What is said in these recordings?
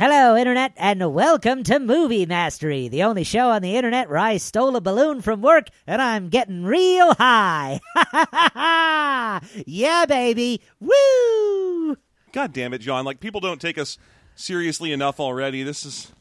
Hello, Internet, and welcome to Movie Mastery, the only show on the Internet where I stole a balloon from work and I'm getting real high. Ha ha ha ha! Yeah, baby! Woo! God damn it, John. Like, people don't take us seriously enough already. This is...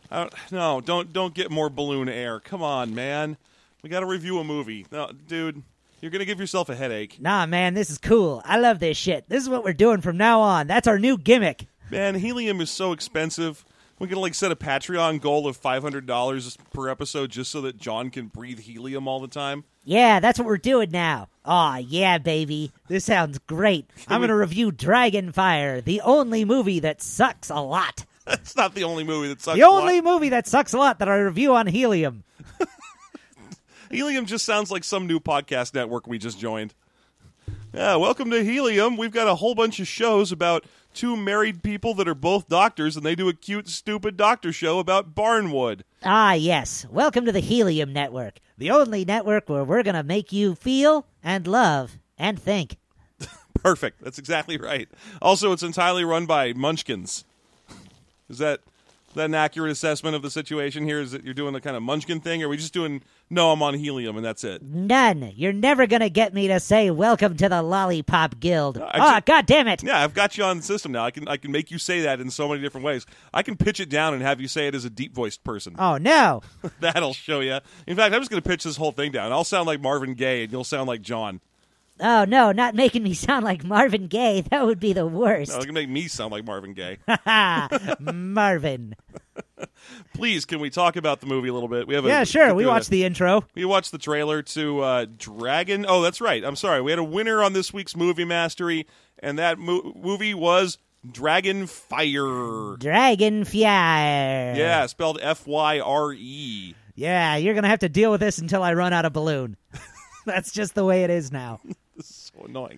don't get more balloon air. Come on, man. We got to review a movie. No, dude, you're going to give yourself a headache. Nah, man, this is cool. I love this shit. This is what we're doing from now on. That's our new gimmick. Man, helium is so expensive. We're going to, like, set a Patreon goal of $500 per episode just so that John can breathe helium all the time. Yeah, that's what we're doing now. Aw, yeah, baby. This sounds great. I'm going to review Dragonfire, the only movie that sucks a lot. That's not the only movie that sucks The only movie that sucks a lot that I review on Helium. Helium just sounds like some new podcast network we just joined. Yeah, welcome to Helium. We've got a whole bunch of shows about two married people that are both doctors, and they do a cute, stupid doctor show about barnwood. Ah, yes. Welcome to the Helium Network, the only network where we're going to make you feel and love and think. Perfect. That's exactly right. Also, it's entirely run by munchkins. Is that an accurate assessment of the situation here? Is that you're doing the kind of munchkin thing, or are we just doing, no, I'm on helium, and that's it? None. You're never going to get me to say welcome to the Lollipop Guild. God damn it. Yeah, I've got you on the system now. I can make you say that in so many different ways. I can pitch it down and have you say it as a deep-voiced person. Oh, no. That'll show you. In fact, I'm just going to pitch this whole thing down. I'll sound like Marvin Gaye, and you'll sound like John. Oh, no, not making me sound like Marvin Gaye. That would be the worst. No, it can make me sound like Marvin Gaye. Marvin. Please, can we talk about the movie a little bit? Sure. We watched the intro. We watched the trailer to Dragon. Oh, that's right. I'm sorry. We had a winner on this week's Movie Mastery, and that movie was Dragonfire. Dragonfire. Yeah, spelled F-Y-R-E. Yeah, you're going to have to deal with this until I run out of balloon. That's just the way it is now. This is so annoying.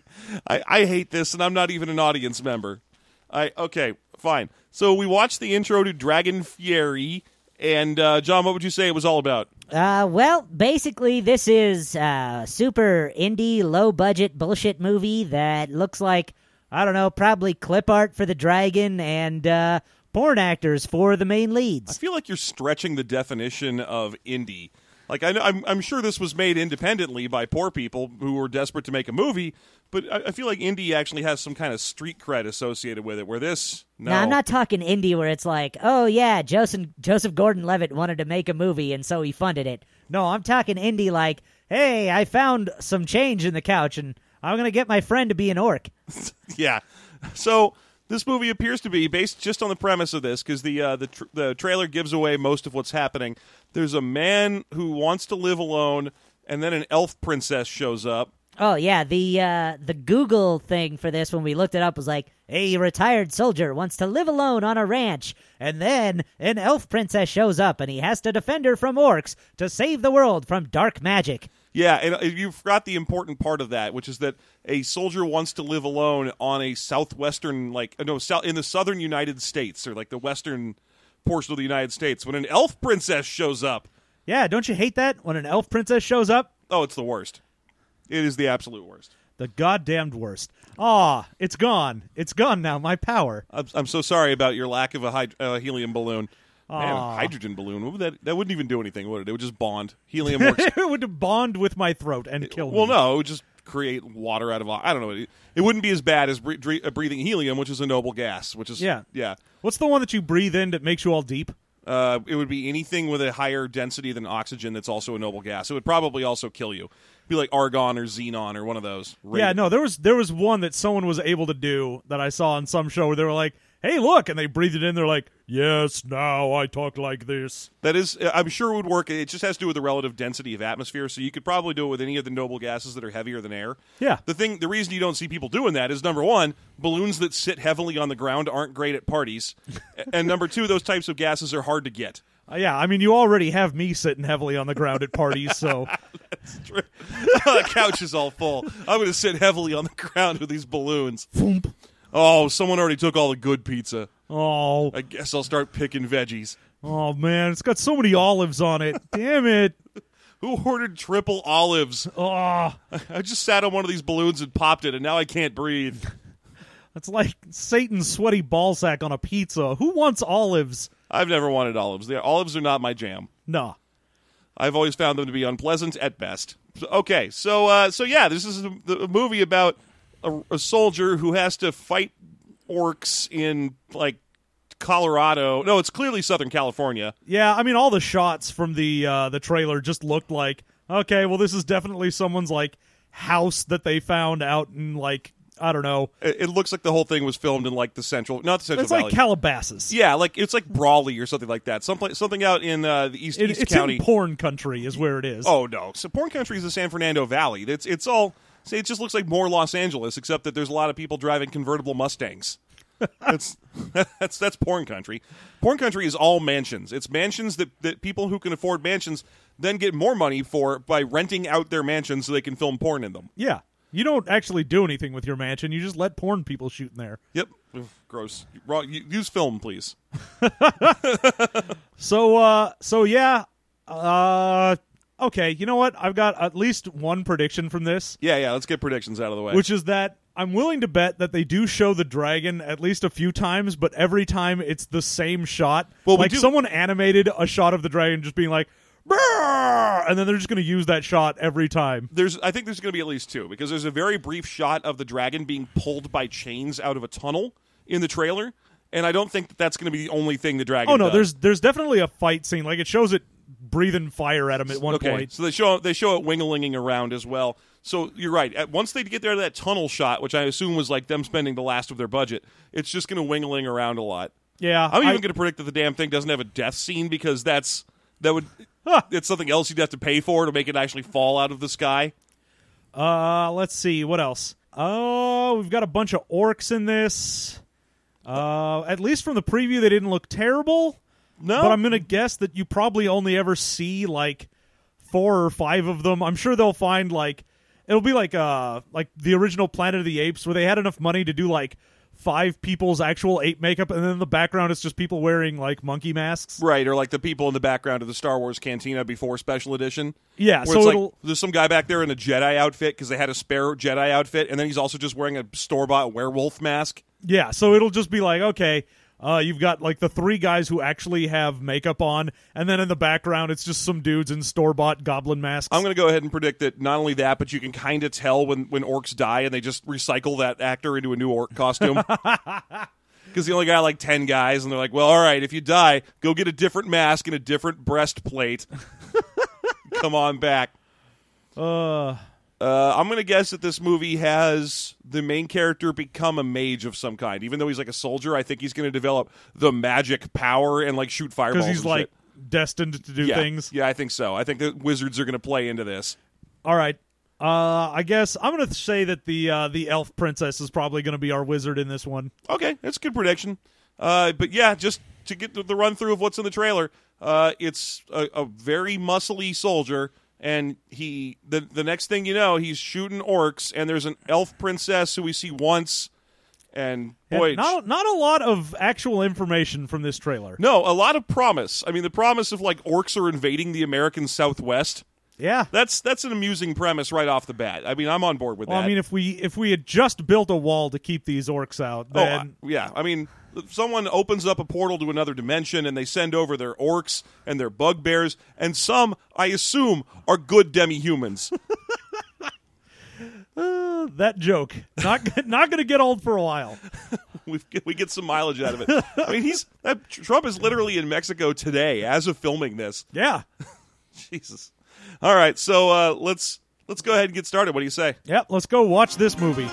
I hate this, and I'm not even an audience member. Okay, fine. So we watched the intro to Dragonfire, and John, what would you say it was all about? Well, basically, this is a super indie, low-budget bullshit movie that looks like, I don't know, probably clip art for the dragon and porn actors for the main leads. I feel like you're stretching the definition of indie. Like, I'm sure this was made independently by poor people who were desperate to make a movie, but I feel like indie actually has some kind of street cred associated with it, where this, no. Now, I'm not talking indie where it's like, oh, yeah, Joseph Gordon-Levitt wanted to make a movie, and so he funded it. No, I'm talking indie like, hey, I found some change in the couch, and I'm going to get my friend to be an orc. Yeah. So this movie appears to be based just on the premise of this, because the trailer gives away most of what's happening. There's a man who wants to live alone, and then an elf princess shows up. Oh, yeah, the Google thing for this when we looked it up was like, a retired soldier wants to live alone on a ranch, and then an elf princess shows up, and he has to defend her from orcs to save the world from dark magic. Yeah, and you forgot the important part of that, which is that a soldier wants to live alone on a southwestern, in the southern United States, or like the western portion of the United States, when an elf princess shows up. Yeah, don't you hate that when an elf princess shows up? Oh, it's the worst. It is the absolute worst. The goddamned worst. Aw, it's gone. It's gone now, my power. I'm so sorry about your lack of a helium balloon. Man, a hydrogen balloon. That wouldn't even do anything, would it? It would just bond. Helium works. It would bond with my throat and kill me. Well, no, it would just create water out of... I don't know. It wouldn't be as bad as breathing helium, which is a noble gas. Which is yeah. What's the one that you breathe in that makes you all deep? It would be anything with a higher density than oxygen that's also a noble gas. It would probably also kill you. It'd be like argon or xenon or one of those. Yeah, no, there was one that someone was able to do that I saw on some show where they were like, hey, look, and they breathed it in. They're like, yes, now I talk like this. That is, I'm sure it would work. It just has to do with the relative density of atmosphere, so you could probably do it with any of the noble gases that are heavier than air. Yeah. The reason you don't see people doing that is, number one, balloons that sit heavily on the ground aren't great at parties, and number two, those types of gases are hard to get. Yeah, I mean, you already have me sitting heavily on the ground at parties, so... That's true. The couch is all full. I'm going to sit heavily on the ground with these balloons. Foomp. Oh, someone already took all the good pizza. Oh. I guess I'll start picking veggies. Oh, man, it's got so many olives on it. Damn it. Who ordered triple olives? Oh. I just sat on one of these balloons and popped it, and now I can't breathe. It's like Satan's sweaty ballsack on a pizza. Who wants olives? I've never wanted olives. Olives are not my jam. No. I've always found them to be unpleasant at best. Okay, so yeah, this is a movie about a soldier who has to fight orcs in, like, Colorado. No, it's clearly Southern California. Yeah, I mean, all the shots from the trailer just looked like, okay, well, this is definitely someone's, like, house that they found out in, like, I don't know. It looks like the whole thing was filmed in, like, not the Central Valley. It's like Calabasas. Yeah, like it's like Brawley or something like that. Something out in the East It's County. in porn country is where it is. Oh no, so porn country is the San Fernando Valley. It's all. Say, it just looks like more Los Angeles, except that there's a lot of people driving convertible Mustangs. That's porn country. Porn country is all mansions. It's mansions that people who can afford mansions then get more money for by renting out their mansions so they can film porn in them. Yeah. You don't actually do anything with your mansion. You just let porn people shoot in there. Yep. Ugh, gross. Use film, please. So yeah. Okay, you know what? I've got at least one prediction from this. Yeah, let's get predictions out of the way. Which is that I'm willing to bet that they do show the dragon at least a few times, but every time it's the same shot. Well, like someone animated a shot of the dragon just being like, "Brrr!" And then they're just going to use that shot every time. I think there's going to be at least two, because there's a very brief shot of the dragon being pulled by chains out of a tunnel in the trailer, and I don't think that's going to be the only thing the dragon does. There's definitely a fight scene. Like, it shows it breathing fire at him at one point. So they show it wing-a-linging around as well. So you're right. Once they get there to that tunnel shot, which I assume was like them spending the last of their budget, it's just going to wing-a-ling around a lot. Yeah. I'm even going to predict that the damn thing doesn't have a death scene, because it's something else you'd have to pay for to make it actually fall out of the sky. Let's see. What else? Oh, we've got a bunch of orcs in this. At least from the preview, they didn't look terrible. No. But I'm going to guess that you probably only ever see, like, 4 or 5 of them. I'm sure they'll find, like, it'll be like the original Planet of the Apes, where they had enough money to do, like, 5 people's actual ape makeup, and then in the background it's just people wearing, like, monkey masks. Right, or like the people in the background of the Star Wars Cantina before Special Edition. Yeah, where so it's it'll... like, there's some guy back there in a Jedi outfit because they had a spare Jedi outfit, and then he's also just wearing a store-bought werewolf mask. Yeah, so it'll just be like, okay, you've got, like, the 3 guys who actually have makeup on, and then in the background it's just some dudes in store-bought goblin masks. I'm going to go ahead and predict that not only that, but you can kind of tell when orcs die and they just recycle that actor into a new orc costume. Because they only got like 10 guys, and they're like, well, all right, if you die, go get a different mask and a different breastplate. Come on back. I'm going to guess that this movie has the main character become a mage of some kind. Even though he's like a soldier, I think he's going to develop the magic power and like shoot fireballs. Because he's like destined to do things. Yeah, I think so. I think that wizards are going to play into this. All right. I guess I'm going to say that the elf princess is probably going to be our wizard in this one. Okay, that's a good prediction. But yeah, just to get the run through of what's in the trailer, it's a very muscly soldier. And the next thing you know, he's shooting orcs, and there's an elf princess who we see once, and boy, not a lot of actual information from this trailer. No, a lot of promise. I mean, the promise of like orcs are invading the American Southwest. Yeah, that's an amusing premise right off the bat. I mean, I'm on board with that. I mean, if we had just built a wall to keep these orcs out, then yeah, I mean, if someone opens up a portal to another dimension and they send over their orcs and their bugbears, and some, I assume, are good demi-humans. That joke not going to get old for a while. we get some mileage out of it. I mean, Trump is literally in Mexico today as of filming this. Yeah, Jesus. All right, so let's go ahead and get started. What do you say? Yep, let's go watch this movie.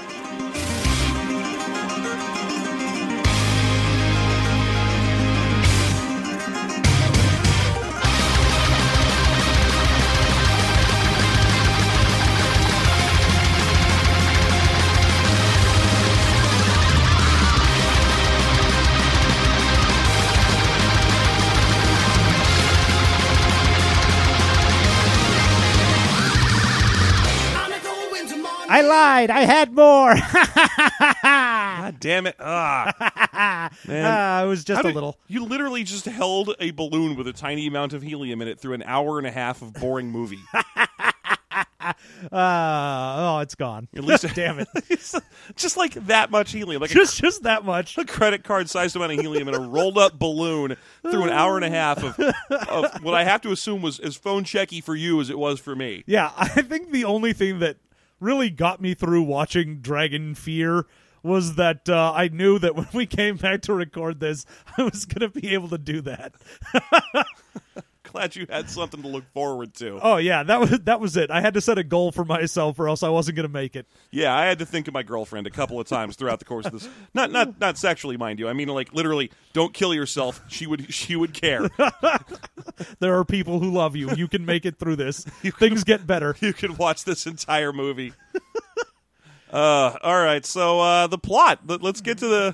I lied. I had more. God damn it. Man. It was just a little. You literally just held a balloon with a tiny amount of helium in it through an hour and a half of boring movie. It's gone. At least, damn it. Just like that much helium, like Just that much. a credit card sized amount of helium in a rolled up balloon through an hour and a half of what I have to assume was as phone checky for you as it was for me. Yeah, I think the only thing that really got me through watching Dragon Fear was that I knew that when we came back to record this, I was going to be able to do that. Glad you had something to look forward to. Oh yeah, that was it. I had to set a goal for myself, or else I wasn't going to make it. Yeah, I had to think of my girlfriend a couple of times throughout the course of this. Not sexually, mind you. I mean, like literally, don't kill yourself. She would care. There are people who love you. You can make it through this. Things get better. You can watch this entire movie. All right, so the plot. Let's get to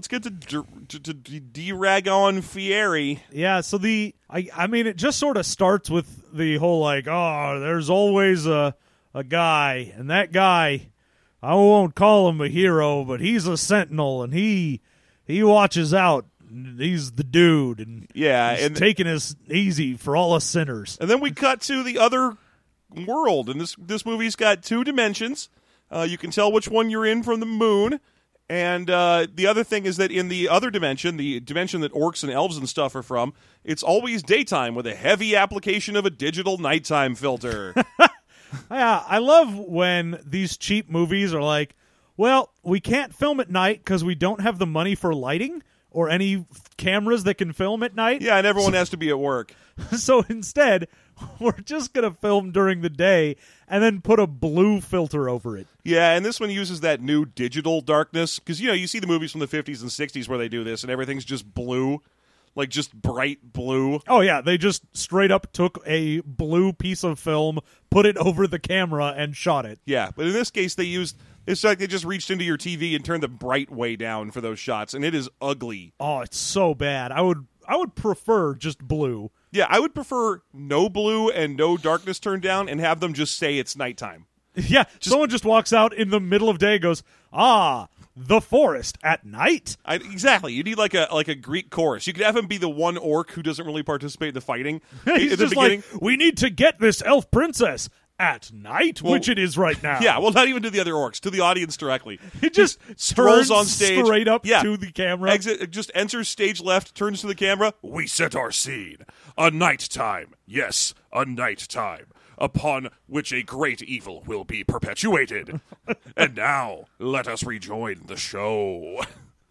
Dragon Fieri. Yeah, so I mean, it just sort of starts with the whole like, oh, there's always a guy, and that guy, I won't call him a hero, but he's a sentinel, and he watches out. He's the dude, and yeah, he's and taking us easy for all us sinners. And then we cut to the other world, and this movie's got two dimensions. You can tell which one you're in from the moon. And the other thing is that in the other dimension, the dimension that orcs and elves and stuff are from, it's always daytime with a heavy application of a digital nighttime filter. Yeah, I love when these cheap movies are like, well, we can't film at night because we don't have the money for lighting or any cameras that can film at night. Yeah, and everyone has to be at work. So instead, we're just going to film during the day and then put a blue filter over it. Yeah, and this one uses that new digital darkness. Because, you see the movies from the 50s and 60s where they do this, and everything's just blue. Like, just bright blue. Oh, yeah. They just straight up took a blue piece of film, put it over the camera, and shot it. Yeah, but in this case, it's like they just reached into your TV and turned the bright way down for those shots, and it is ugly. Oh, it's so bad. I would prefer just blue. Yeah, I would prefer no blue and no darkness turned down and have them just say it's nighttime. Yeah, someone just walks out in the middle of day and goes, the forest at night? Exactly. You need like a Greek chorus. You could have him be the one orc who doesn't really participate in the fighting. He's at the just beginning. like, we need to get this elf princess at night, which it is right now. Yeah, well, not even to the other orcs, to the audience directly. He just strolls on stage straight up to the camera. Just enters stage left, turns to the camera. We set our scene. A nighttime. Yes, a nighttime. Upon which a great evil will be perpetuated. And now, let us rejoin the show.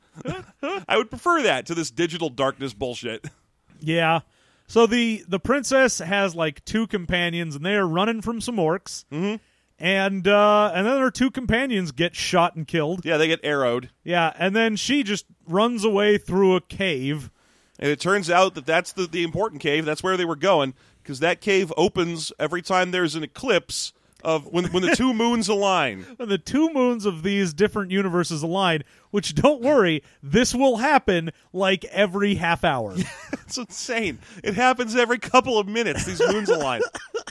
I would prefer that to this digital darkness bullshit. Yeah. So the princess has like two companions, and they are running from some orcs. Mm-hmm. And then her two companions get shot and killed. Yeah, they get arrowed. Yeah, and then she just runs away through a cave. And it turns out that that's the important cave. That's where they were going, because that cave opens every time there's an eclipse of when the two moons align. When the two moons of these different universes align, which, don't worry, this will happen like every half hour. It's insane. It happens every couple of minutes, these moons align.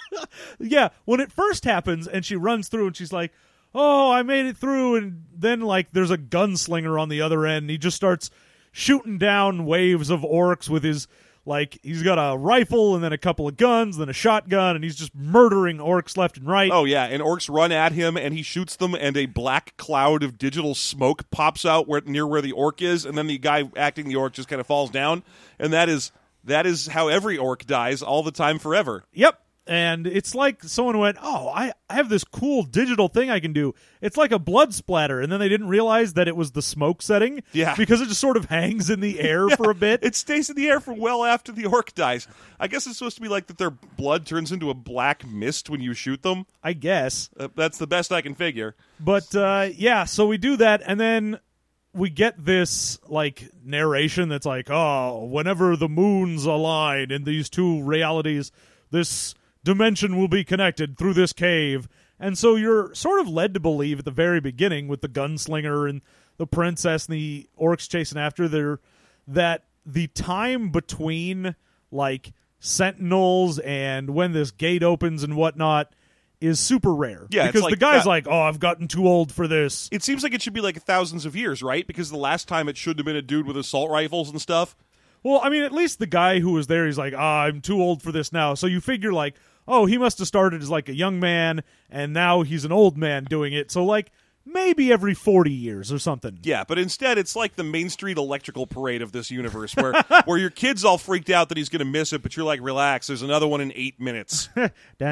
Yeah, when it first happens and she runs through and she's like, oh, I made it through, and then like there's a gunslinger on the other end, and he just starts shooting down waves of orcs with his, like, he's got a rifle and then a couple of guns, then a shotgun, and he's just murdering orcs left and right. Oh, yeah, and orcs run at him, and he shoots them, and a black cloud of digital smoke pops out near where the orc is, and then the guy acting the orc just kind of falls down, and that is how every orc dies all the time forever. Yep. And it's like someone went, oh, I have this cool digital thing I can do. It's like a blood splatter. And then they didn't realize that it was the smoke setting. Yeah. Because it just sort of hangs in the air for a bit. It stays in the air for well after the orc dies. I guess it's supposed to be like that their blood turns into a black mist when you shoot them. I guess. That's the best I can figure. But, yeah, so we do that, and then we get this, like, narration that's like, oh, whenever the moons align in these two realities, this dimension will be connected through this cave. And so you're sort of led to believe at the very beginning with the gunslinger and the princess and the orcs chasing after there that the time between like sentinels and when this gate opens and whatnot is super rare. Yeah, because like the guy's like, oh, I've gotten too old for this. It seems like it should be like thousands of years, right? Because the last time it should have been a dude with assault rifles and stuff. Well, I mean, at least the guy who was there, he's like, I'm too old for this now. So you figure like, oh, he must have started as like a young man and now he's an old man doing it. So like maybe every 40 years or something. Yeah, but instead it's like the Main Street electrical parade of this universe where where your kid's all freaked out that he's going to miss it, but you're like, relax, there's another one in 8 minutes. I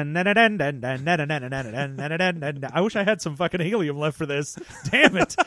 wish I had some fucking helium left for this. Damn it.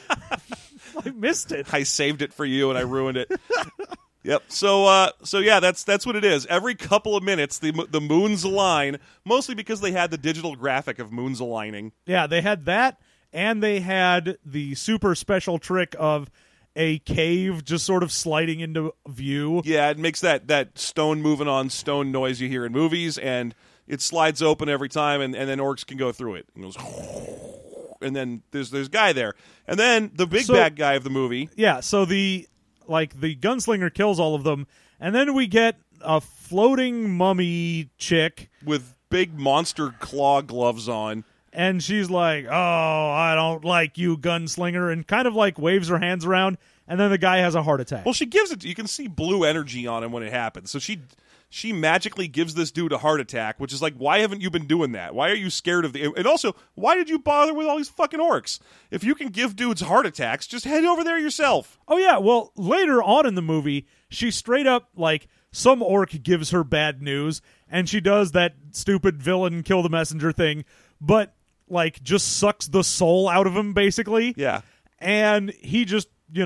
I missed it. I saved it for you and I ruined it. Yep. So yeah, that's what it is. Every couple of minutes, the moons align, mostly because they had the digital graphic of moons aligning. Yeah, they had that, and they had the super special trick of a cave just sort of sliding into view. Yeah, it makes that stone moving on stone noise you hear in movies, and it slides open every time, and then orcs can go through it. And it goes, and then there's a guy there, and then the big bad guy of the movie. Yeah. So the gunslinger kills all of them, and then we get a floating mummy chick With big monster claw gloves on. and she's like, "Oh, I don't like you, gunslinger," and kind of like waves her hands around, and then the guy has a heart attack. Well, she gives it. You can see blue energy on him when it happens. So she magically gives this dude a heart attack, which is like, why haven't you been doing that? Why are you scared of the? And also, why did you bother with all these fucking orcs? If you can give dudes heart attacks, just head over there yourself. Oh yeah, well, later on in the movie, she straight up, like, some orc gives her bad news, and she does that stupid villain kill the messenger thing, but, like, just sucks the soul out of him, basically. Yeah. And he just,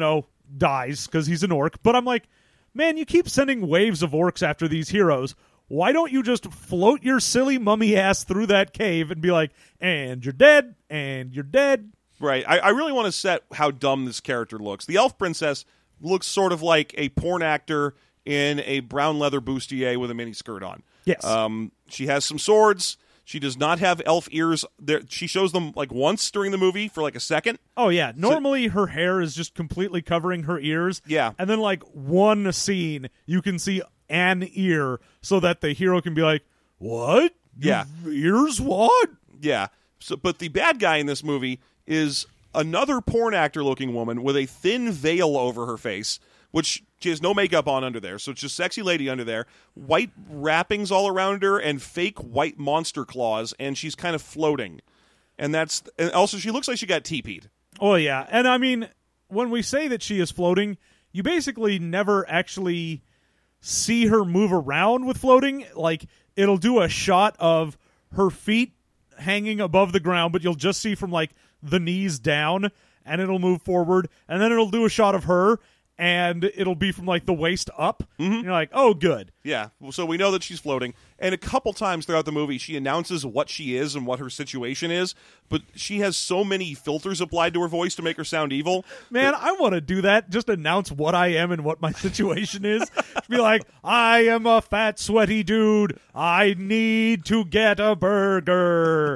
dies, because he's an orc. But I'm like, man, you keep sending waves of orcs after these heroes. Why don't you just float your silly mummy ass through that cave and be like, and you're dead, and you're dead? Right. I really want to set how dumb this character looks. The elf princess looks sort of like a porn actor in a brown leather bustier with a mini skirt on. Yes. She has some swords. She does not have elf ears. There, she shows them like once during the movie for like a second. Oh, yeah. Normally, her hair is just completely covering her ears. Yeah. And then, like, one scene, you can see an ear so that the hero can be like, what? Yeah. Ears? What? Yeah. So, but the bad guy in this movie is another porn actor-looking woman with a thin veil over her face, which she has no makeup on under there. So it's just sexy lady under there, white wrappings all around her, and fake white monster claws, and she's kind of floating. And also she looks like she got TP'd. Oh, yeah. And, I mean, when we say that she is floating, you basically never actually see her move around with floating. Like, it'll do a shot of her feet hanging above the ground, but you'll just see from, like, the knees down, and it'll move forward, and then it'll do a shot of her, and it'll be from, like, the waist up. Mm-hmm. And you're like, oh, good. Yeah, so we know that she's floating. And a couple times throughout the movie, she announces what she is and what her situation is, but she has so many filters applied to her voice to make her sound evil. Man, I want to do that. Just announce what I am and what my situation is. Be like, I am a fat, sweaty dude. I need to get a burger.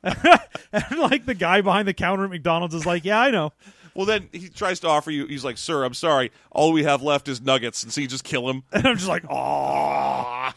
And, like, the guy behind the counter at McDonald's is like, yeah, I know. Well, then he tries to offer you, he's like, sir, I'm sorry, all we have left is nuggets. And so you just kill him. And I'm just like, oh.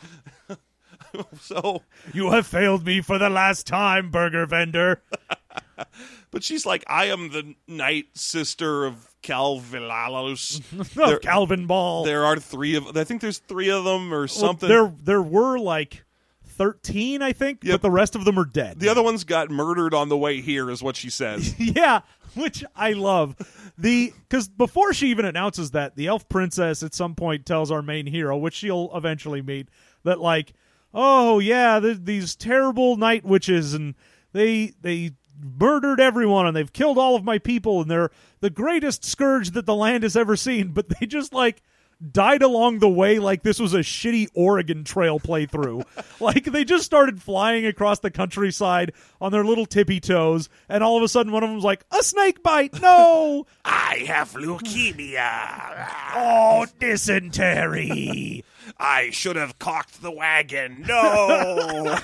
So you have failed me for the last time, burger vendor. But she's like, I am the night sister of Calvilalos. Calvin Ball. There are I think there's 3 of them or something. There were like 13, I think, Yep. but the rest of them are dead. The other ones got murdered on the way here, is what she says. Yeah, which I love. Because before she even announces that, the elf princess at some point tells our main hero, which she'll eventually meet, that like, oh yeah, these terrible night witches, and they murdered everyone, and they've killed all of my people, and they're the greatest scourge that the land has ever seen, but they just like died along the way like this was a shitty Oregon Trail playthrough. Like, they just started flying across the countryside on their little tippy toes, and all of a sudden one of them was like, a snake bite, no! I have leukemia. Oh, dysentery! I should have cocked the wagon. No!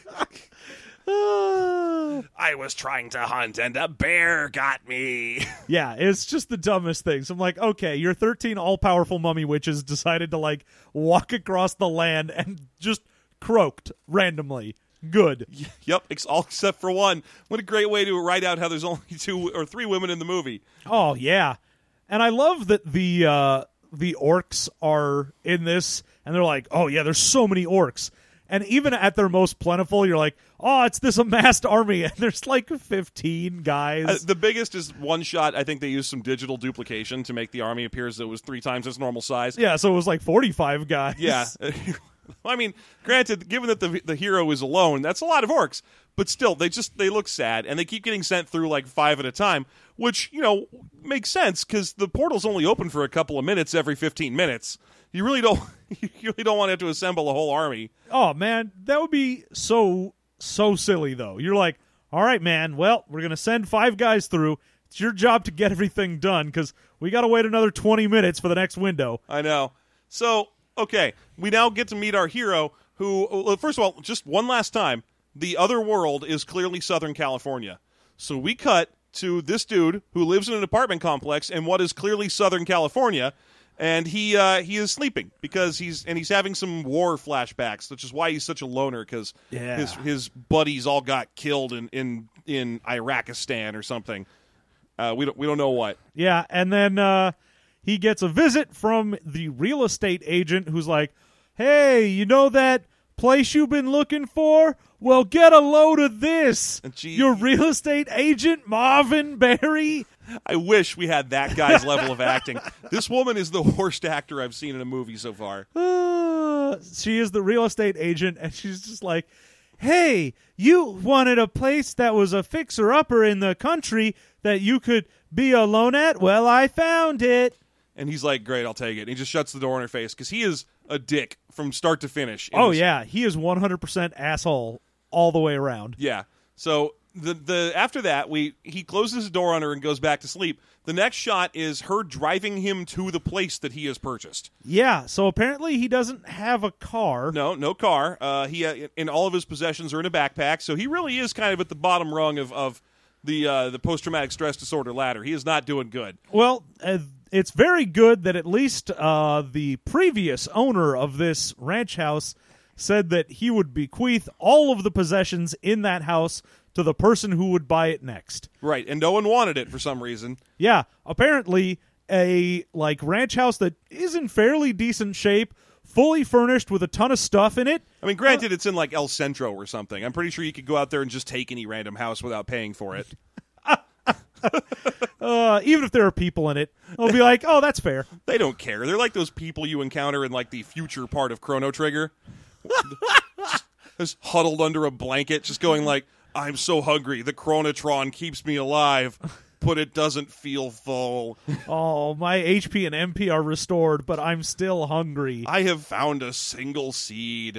I was trying to hunt and a bear got me. Yeah, it's just the dumbest thing. So I'm like, okay, your 13 all-powerful mummy witches decided to, like, walk across the land and just croaked randomly. Good. Yep, all except for one. What a great way to write out how there's only 2 or 3 women in the movie. Oh, yeah. And I love that the orcs are in this, and they're like, oh, yeah, there's so many orcs. And even at their most plentiful, you're like, oh, it's this amassed army, and there's like 15 guys. The biggest is one shot. I think they used some digital duplication to make the army appear as though it was 3 times its normal size. Yeah, so it was like 45 guys. Yeah. I mean, granted, given that the hero is alone, that's a lot of orcs. But still, they look sad, and they keep getting sent through like 5 at a time, which, makes sense because the portal's only open for a couple of minutes every 15 minutes. You really don't want to have to assemble a whole army. Oh, man, that would be so silly, though. You're like, all right, man, well, we're going to send 5 guys through. It's your job to get everything done because we got to wait another 20 minutes for the next window. I know. So, okay, we now get to meet our hero who, first of all, just one last time, the other world is clearly Southern California. So we cut to this dude who lives in an apartment complex in what is clearly Southern California, and he is sleeping because he's having some war flashbacks, which is why he's such a loner because his buddies all got killed in Iraqistan or something. We don't know what. Yeah, and then he gets a visit from the real estate agent who's like, hey, you know that place you've been looking for? Well, get a load of this. Your real estate agent, Marvin Berry. I wish we had that guy's level of acting. This woman is the worst actor I've seen in a movie so far. She is the real estate agent, and she's just like, hey, you wanted a place that was a fixer-upper in the country that you could be alone at? Well, I found it. And he's like, great, I'll take it. And he just shuts the door in her face because he is a dick from start to finish. Oh, yeah. He is 100% asshole all the way around. Yeah. So the after that, he closes the door on her and goes back to sleep. The next shot is her driving him to the place that he has purchased. Yeah. So apparently he doesn't have a car. No car. He and all of his possessions are in a backpack. So he really is kind of at the bottom rung of the post-traumatic stress disorder ladder. He is not doing good. Well, it's very good that at least the previous owner of this ranch house said that he would bequeath all of the possessions in that house to the person who would buy it next. Right, and no one wanted it for some reason. Yeah, apparently a ranch house that is in fairly decent shape, fully furnished with a ton of stuff in it. I mean, granted, it's in like El Centro or something. I'm pretty sure you could go out there and just take any random house without paying for it. Even if there are people in it, they'll be like, oh, that's fair. They don't care. They're like those people you encounter in like the future part of Chrono Trigger. Just huddled under a blanket, just going like, I'm so hungry. The Chronotron keeps me alive, but it doesn't feel full. Oh, my HP and MP are restored, but I'm still hungry. I have found a single seed.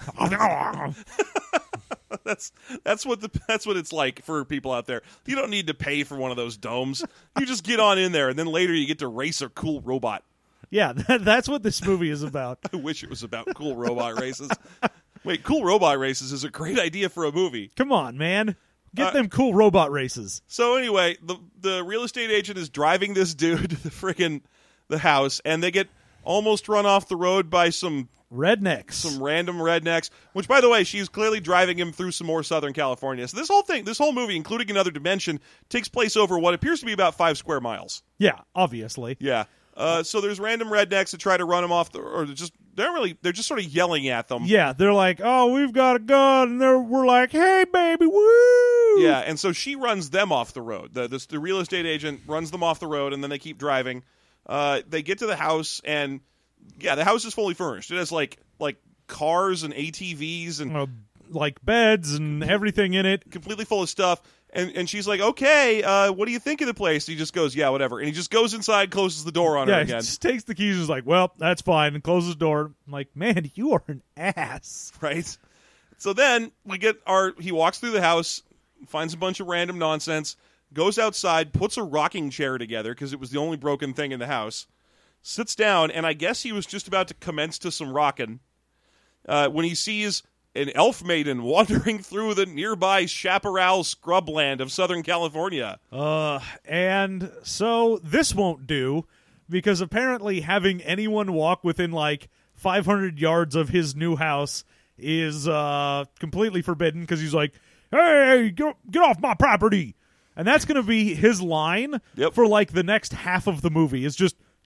That's what it's like for people out there. You don't need to pay for one of those domes. You just get on in there, and then later you get to race a cool robot. Yeah, that's what this movie is about. I wish it was about cool robot races. Wait, cool robot races is a great idea for a movie. Come on, man. Get them cool robot races. So anyway, the real estate agent is driving this dude to the house, and they get almost run off the road by some rednecks. Some random rednecks, which, by the way, she's clearly driving him through some more Southern California. So this whole movie, including Another Dimension, takes place over what appears to be about 5 square miles. Yeah, obviously. Yeah. So there's random rednecks that try to run them off, they're just sort of yelling at them. Yeah, they're like, oh, we've got a gun, and we're like, hey, baby, woo! Yeah, and so she runs them off the road. The real estate agent runs them off the road, and then they keep driving. They get to the house, and yeah, the house is fully furnished. It has like cars and ATVs and like beds and everything in it, completely full of stuff. And she's like, okay, what do you think of the place? He just goes, yeah, whatever. And he just goes inside, closes the door on her again. Yeah, he just takes the keys and is like, well, that's fine, and closes the door. I'm like, man, you are an ass. Right? So then he walks through the house, finds a bunch of random nonsense, goes outside, puts a rocking chair together because it was the only broken thing in the house, sits down, and I guess he was just about to commence to some rocking when he sees an elf maiden wandering through the nearby Chaparral scrubland of Southern California. And so this won't do, because apparently having anyone walk within like 500 yards of his new house is completely forbidden, because he's like, hey, get off my property. And that's going to be his line for like the next half of the movie, is just,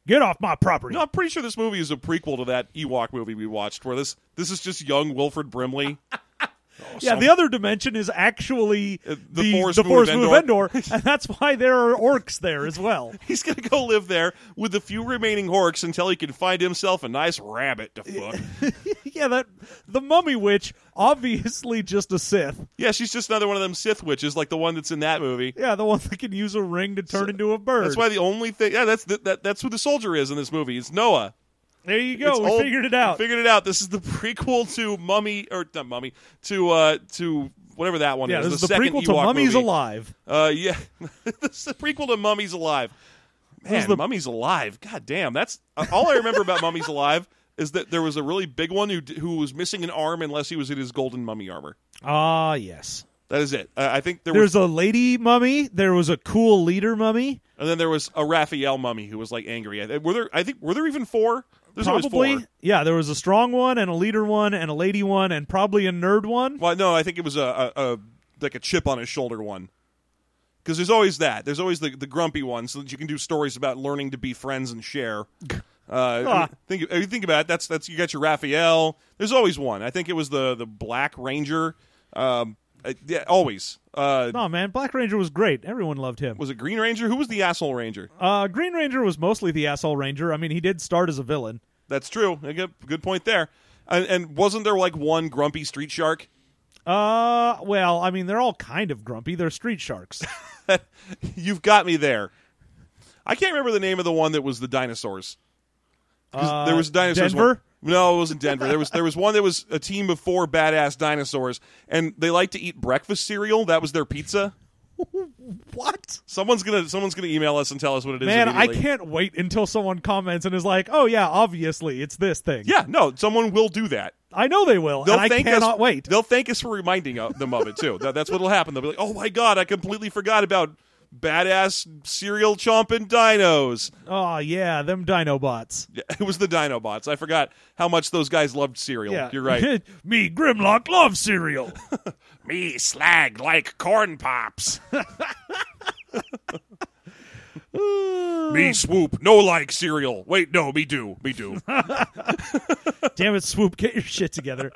Get off my property. No, I'm pretty sure this movie is a prequel to that Ewok movie we watched, where this is just young Wilfred Brimley. Yeah, the other dimension is actually the Forest Moon Forest of Moon of Endor, and that's why there are orcs there as well. He's going to go live there with the few remaining orcs until he can find himself a nice rabbit to fuck. Yeah, the Mummy Witch, obviously just a Sith. Yeah, she's just another one of them Sith witches, like the one that's in that movie. Yeah, the one that can use a ring to turn into a bird. That's why the only thing... Yeah, that's who the soldier is in this movie. It's Noah. There you go. We figured it out. Figured it out. This is the prequel to Mummy, or not Mummy, to whatever that one is. Yeah, this is the second prequel to Ewok Mummies movie. Alive. Yeah, this is the prequel to Mummies Alive. Man, Mummies Alive. God damn, that's all I remember about Mummies Alive is that there was a really big one who was missing an arm unless he was in his golden mummy armor. Ah, yes. That is it. I think there's a lady mummy. There was a cool leader mummy, and then there was a Raphael mummy who was like angry. Were there even 4? There's probably always 4. Yeah, there was a strong one and a leader one and a lady one and probably a nerd one. Well, no, I think it was a like a chip on his shoulder one. Because there's always that. There's always the grumpy one, so that you can do stories about learning to be friends and share. Think about it. That's you got your Raphael. There's always one. I think it was the Black Ranger. Yeah, always. No, man, Black Ranger was great. Everyone loved him. Was it Green Ranger? Who was the asshole Ranger? Green Ranger was mostly the asshole Ranger. I mean, he did start as a villain. That's true. Good point there. And wasn't there like one grumpy street shark? Well, I mean, they're all kind of grumpy. They're street sharks. You've got me there. I can't remember the name of the one that was the dinosaurs. There was dinosaurs. Denver? No, it wasn't Denver. There was one that was a team of 4 badass dinosaurs, and they like to eat breakfast cereal. That was their pizza. What? Someone's gonna email us and tell us what it is. Man, I can't wait until someone comments and is like, "Oh yeah, obviously it's this thing." Yeah, no, someone will do that. I know they will. And I cannot wait. They'll thank us for reminding them of it too. That's what'll happen. They'll be like, "Oh my god, I completely forgot about badass cereal chomping dinos." Oh yeah, them Dinobots. Yeah, it was the Dinobots. I forgot how much those guys loved cereal. Yeah. You're right. Me, Grimlock, love cereal. Me, Slag, like corn pops. Me, Swoop, no like cereal. Wait, no, me do. Damn it, Swoop, get your shit together.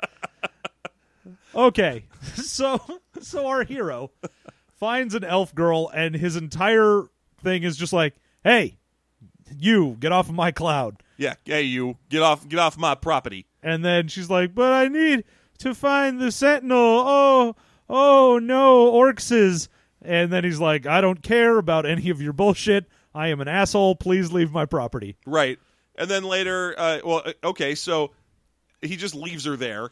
Okay, so our hero finds an elf girl, and his entire thing is just like, "Hey, you, get off of my cloud." Yeah, hey, you, get off my property. And then she's like, "But I need to find the sentinel. Oh no, orcses." And then he's like, "I don't care about any of your bullshit. I am an asshole. Please leave my property." Right. And then later, okay, so he just leaves her there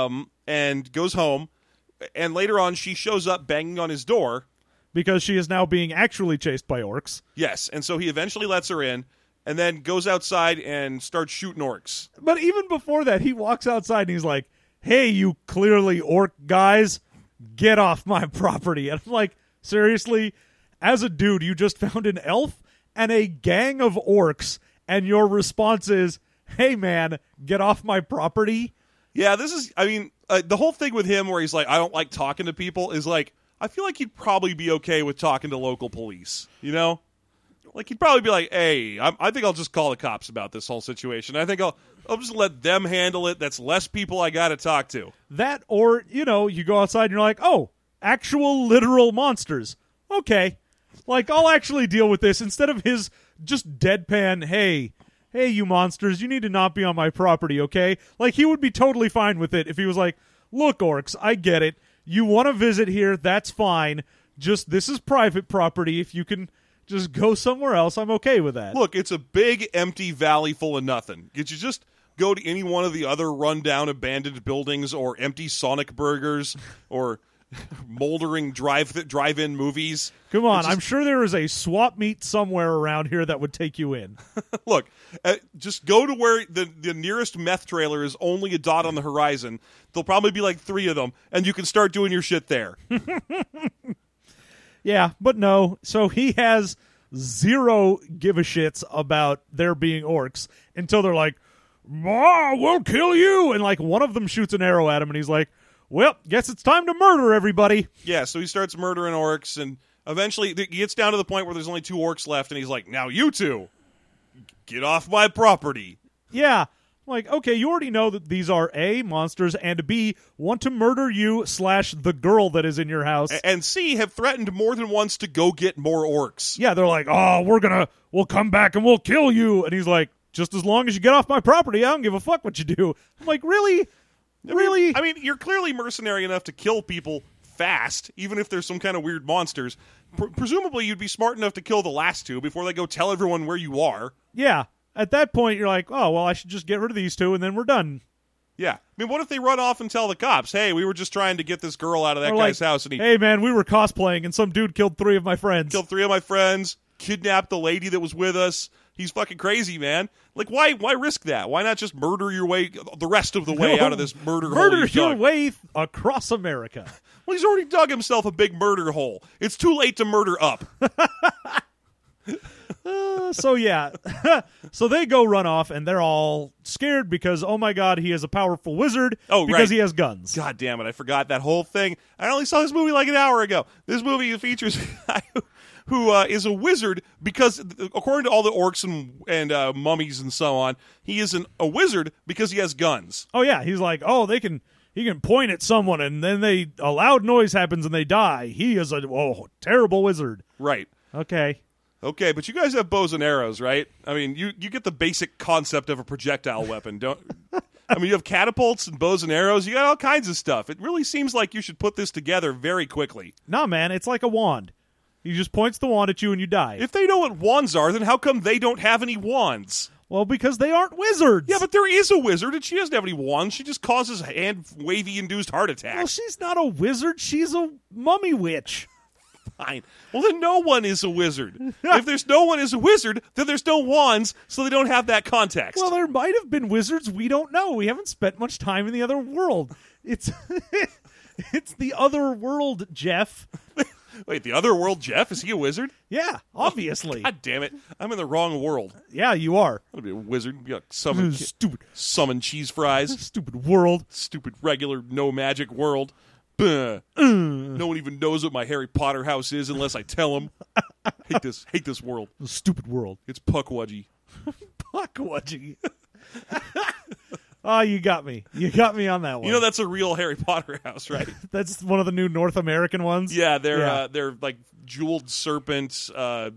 and goes home. And later on, she shows up banging on his door. Because she is now being actually chased by orcs. Yes, and so he eventually lets her in and then goes outside and starts shooting orcs. But even before that, he walks outside and he's like, "Hey, you clearly orc guys, get off my property." And I'm like, seriously? As a dude, you just found an elf and a gang of orcs, and your response is, "Hey, man, get off my property"? Yeah, this is, I mean, the whole thing with him where he's like, "I don't like talking to people," is like, I feel like he'd probably be okay with talking to local police, you know? Like, he'd probably be like, "Hey, I think I'll just call the cops about this whole situation. I think I'll just let them handle it. That's less people I got to talk to." That, or, you go outside and you're like, "Oh, actual literal monsters. Okay. Like, I'll actually deal with this," instead of his just deadpan, hey, you monsters, you need to not be on my property, okay? Like, he would be totally fine with it if he was like, "Look, orcs, I get it. You want to visit here, that's fine. Just, this is private property. If you can just go somewhere else, I'm okay with that." Look, it's a big, empty valley full of nothing. Could you just go to any one of the other rundown, abandoned buildings or empty Sonic burgers or moldering drive-in movies? Come on, I'm sure there is a swap meet somewhere around here that would take you in. Look, just go to where the nearest meth trailer is only a dot on the horizon. There'll probably be like 3 of them, and you can start doing your shit there. Yeah, but no. So he has zero give-a-shits about there being orcs until they're like, "We'll kill you!" And like one of them shoots an arrow at him, and he's like, "Well, guess it's time to murder everybody." Yeah, so he starts murdering orcs, and eventually he gets down to the point where there's only 2 orcs left, and he's like, "Now you two, Get off my property. Yeah. Like, okay, you already know that these are A, monsters, and B, want to murder you / the girl that is in your house. And C, have threatened more than once to go get more orcs. Yeah, they're like, oh, we'll come back and we'll kill you. And he's like, just as long as you get off my property, I don't give a fuck what you do. I'm like, really? Really? I mean, you're clearly mercenary enough to kill people fast, even if there's some kind of weird monsters. Presumably, you'd be smart enough to kill the last two before they go tell everyone where you are. Yeah. At that point, you're like, oh, well, I should just get rid of these two, and then we're done. Yeah. I mean, what if they run off and tell the cops, hey, we were just trying to get this girl out of that Or guy's like, house, and he hey, man, we were cosplaying, and some dude killed 3 of my friends. killed 3 of my friends, kidnapped the lady that was with us. He's fucking crazy, man. Like, why risk that? Why not just murder your way the rest of the way out of this murder hole? Murder you've your dug? way across America. Well, he's already dug himself a big murder hole. It's too late to murder up. So yeah, so they go run off, and they're all scared because, oh my god, he is a powerful wizard. Oh, because right. he has guns. God damn it, I forgot that whole thing. I only saw this movie like an hour ago. This movie features a guy who is a wizard because, according to all the orcs and mummies and so on, he is a wizard because he has guns. Oh yeah, he's like, oh, he can point at someone, and then a loud noise happens and they die. He is a terrible wizard. Right. Okay, but you guys have bows and arrows, right? I mean, you get the basic concept of a projectile weapon, don't? I mean, you have catapults and bows and arrows. You got all kinds of stuff. It really seems like you should put this together very quickly. nah, man, it's like a wand. He just points the wand at you and you die. If they know what wands are, then how come they don't have any wands? Well, because they aren't wizards. Yeah, but there is a wizard, and she doesn't have any wands. She just causes hand-wavy-induced heart attacks. well, she's not a wizard. She's a mummy witch. Fine. Well, then no one is a wizard. If there's no one is a wizard, then there's no wands, so they don't have that context. Well, there might have been wizards. We don't know. We haven't spent much time in the other world. It's it's the other world, Jeff. Wait, the other world, Jeff? Is he a wizard? Yeah, obviously. God damn it. I'm in the wrong world. Yeah, you are. I'm going to be a wizard. Be like Stupid summon cheese fries. Stupid world. Stupid regular no magic world. No one even knows what my Harry Potter house is unless I tell them. Hate this world. Stupid world. It's Puckwudgie. Puckwudgie. Oh, you got me. You got me on that one. You know that's a real Harry Potter house, right? That's one of the new North American ones? Yeah, they're like jeweled serpents, some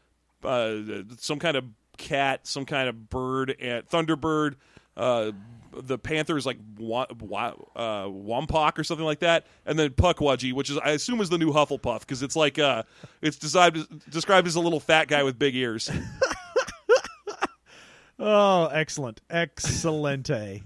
kind of cat, some kind of bird, and Thunderbird. The panther is like Wompock or something like that, and then Puckwudgie, which is I assume is the new Hufflepuff because it's like it's described as a little fat guy with big ears. Oh, excellent. Excellente.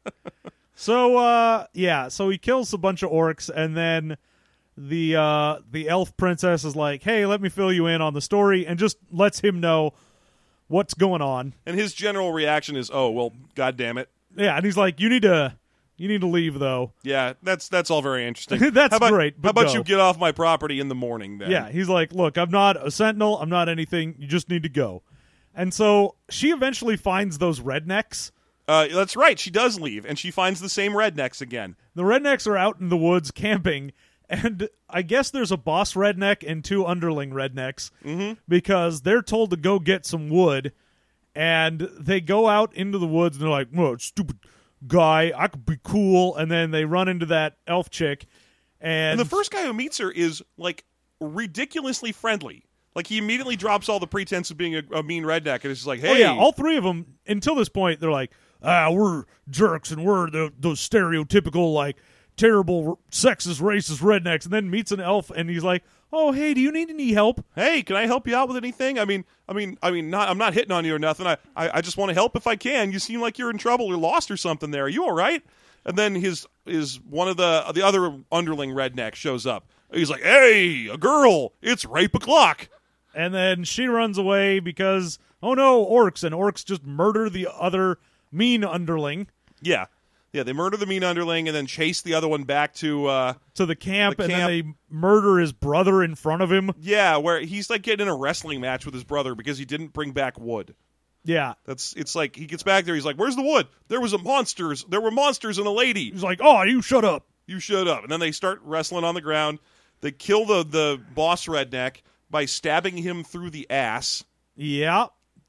So he kills a bunch of orcs, and then the elf princess is like, hey, let me fill you in on the story, and just lets him know what's going on. And his general reaction is, oh, well, God damn it. Yeah, and he's like, you need to leave, though. Yeah, that's all very interesting. That's great, How but about go. you get off my property in the morning, then? Yeah, he's like, look, I'm not a sentinel, I'm not anything, you just need to go. And so she eventually finds those rednecks. That's right. She does leave, and she finds the same rednecks again. The rednecks are out in the woods camping, and I guess there's a boss redneck and 2 underling rednecks because they're told to go get some wood, and they go out into the woods, and they're like, oh, stupid guy, I could be cool, and then they run into that elf chick. And the first guy who meets her is, like, ridiculously friendly. Like, he immediately drops all the pretense of being a mean redneck, and it's just like, hey. Oh, yeah, all 3 of them, until this point, they're like, we're jerks, and we're those stereotypical, like, terrible, sexist, racist rednecks, and then meets an elf, and he's like, oh, hey, do you need any help? Hey, can I help you out with anything? I'm not hitting on you or nothing. I just want to help if I can. You seem like you're in trouble or lost or something there. Are you all right? And then one of the other underling redneck shows up. He's like, hey, a girl, it's rape o'clock. And then she runs away because, oh no, orcs, and orcs just murder the other mean underling. Yeah. Yeah, they murder the mean underling and then chase the other one back to the camp, and then they murder his brother in front of him. Yeah, where he's like getting in a wrestling match with his brother because he didn't bring back wood. Yeah. It's like he gets back there, he's like, where's the wood? There were monsters and a lady. He's like, oh, you shut up. You shut up. And then they start wrestling on the ground. They kill the boss redneck by stabbing him through the ass. Yeah.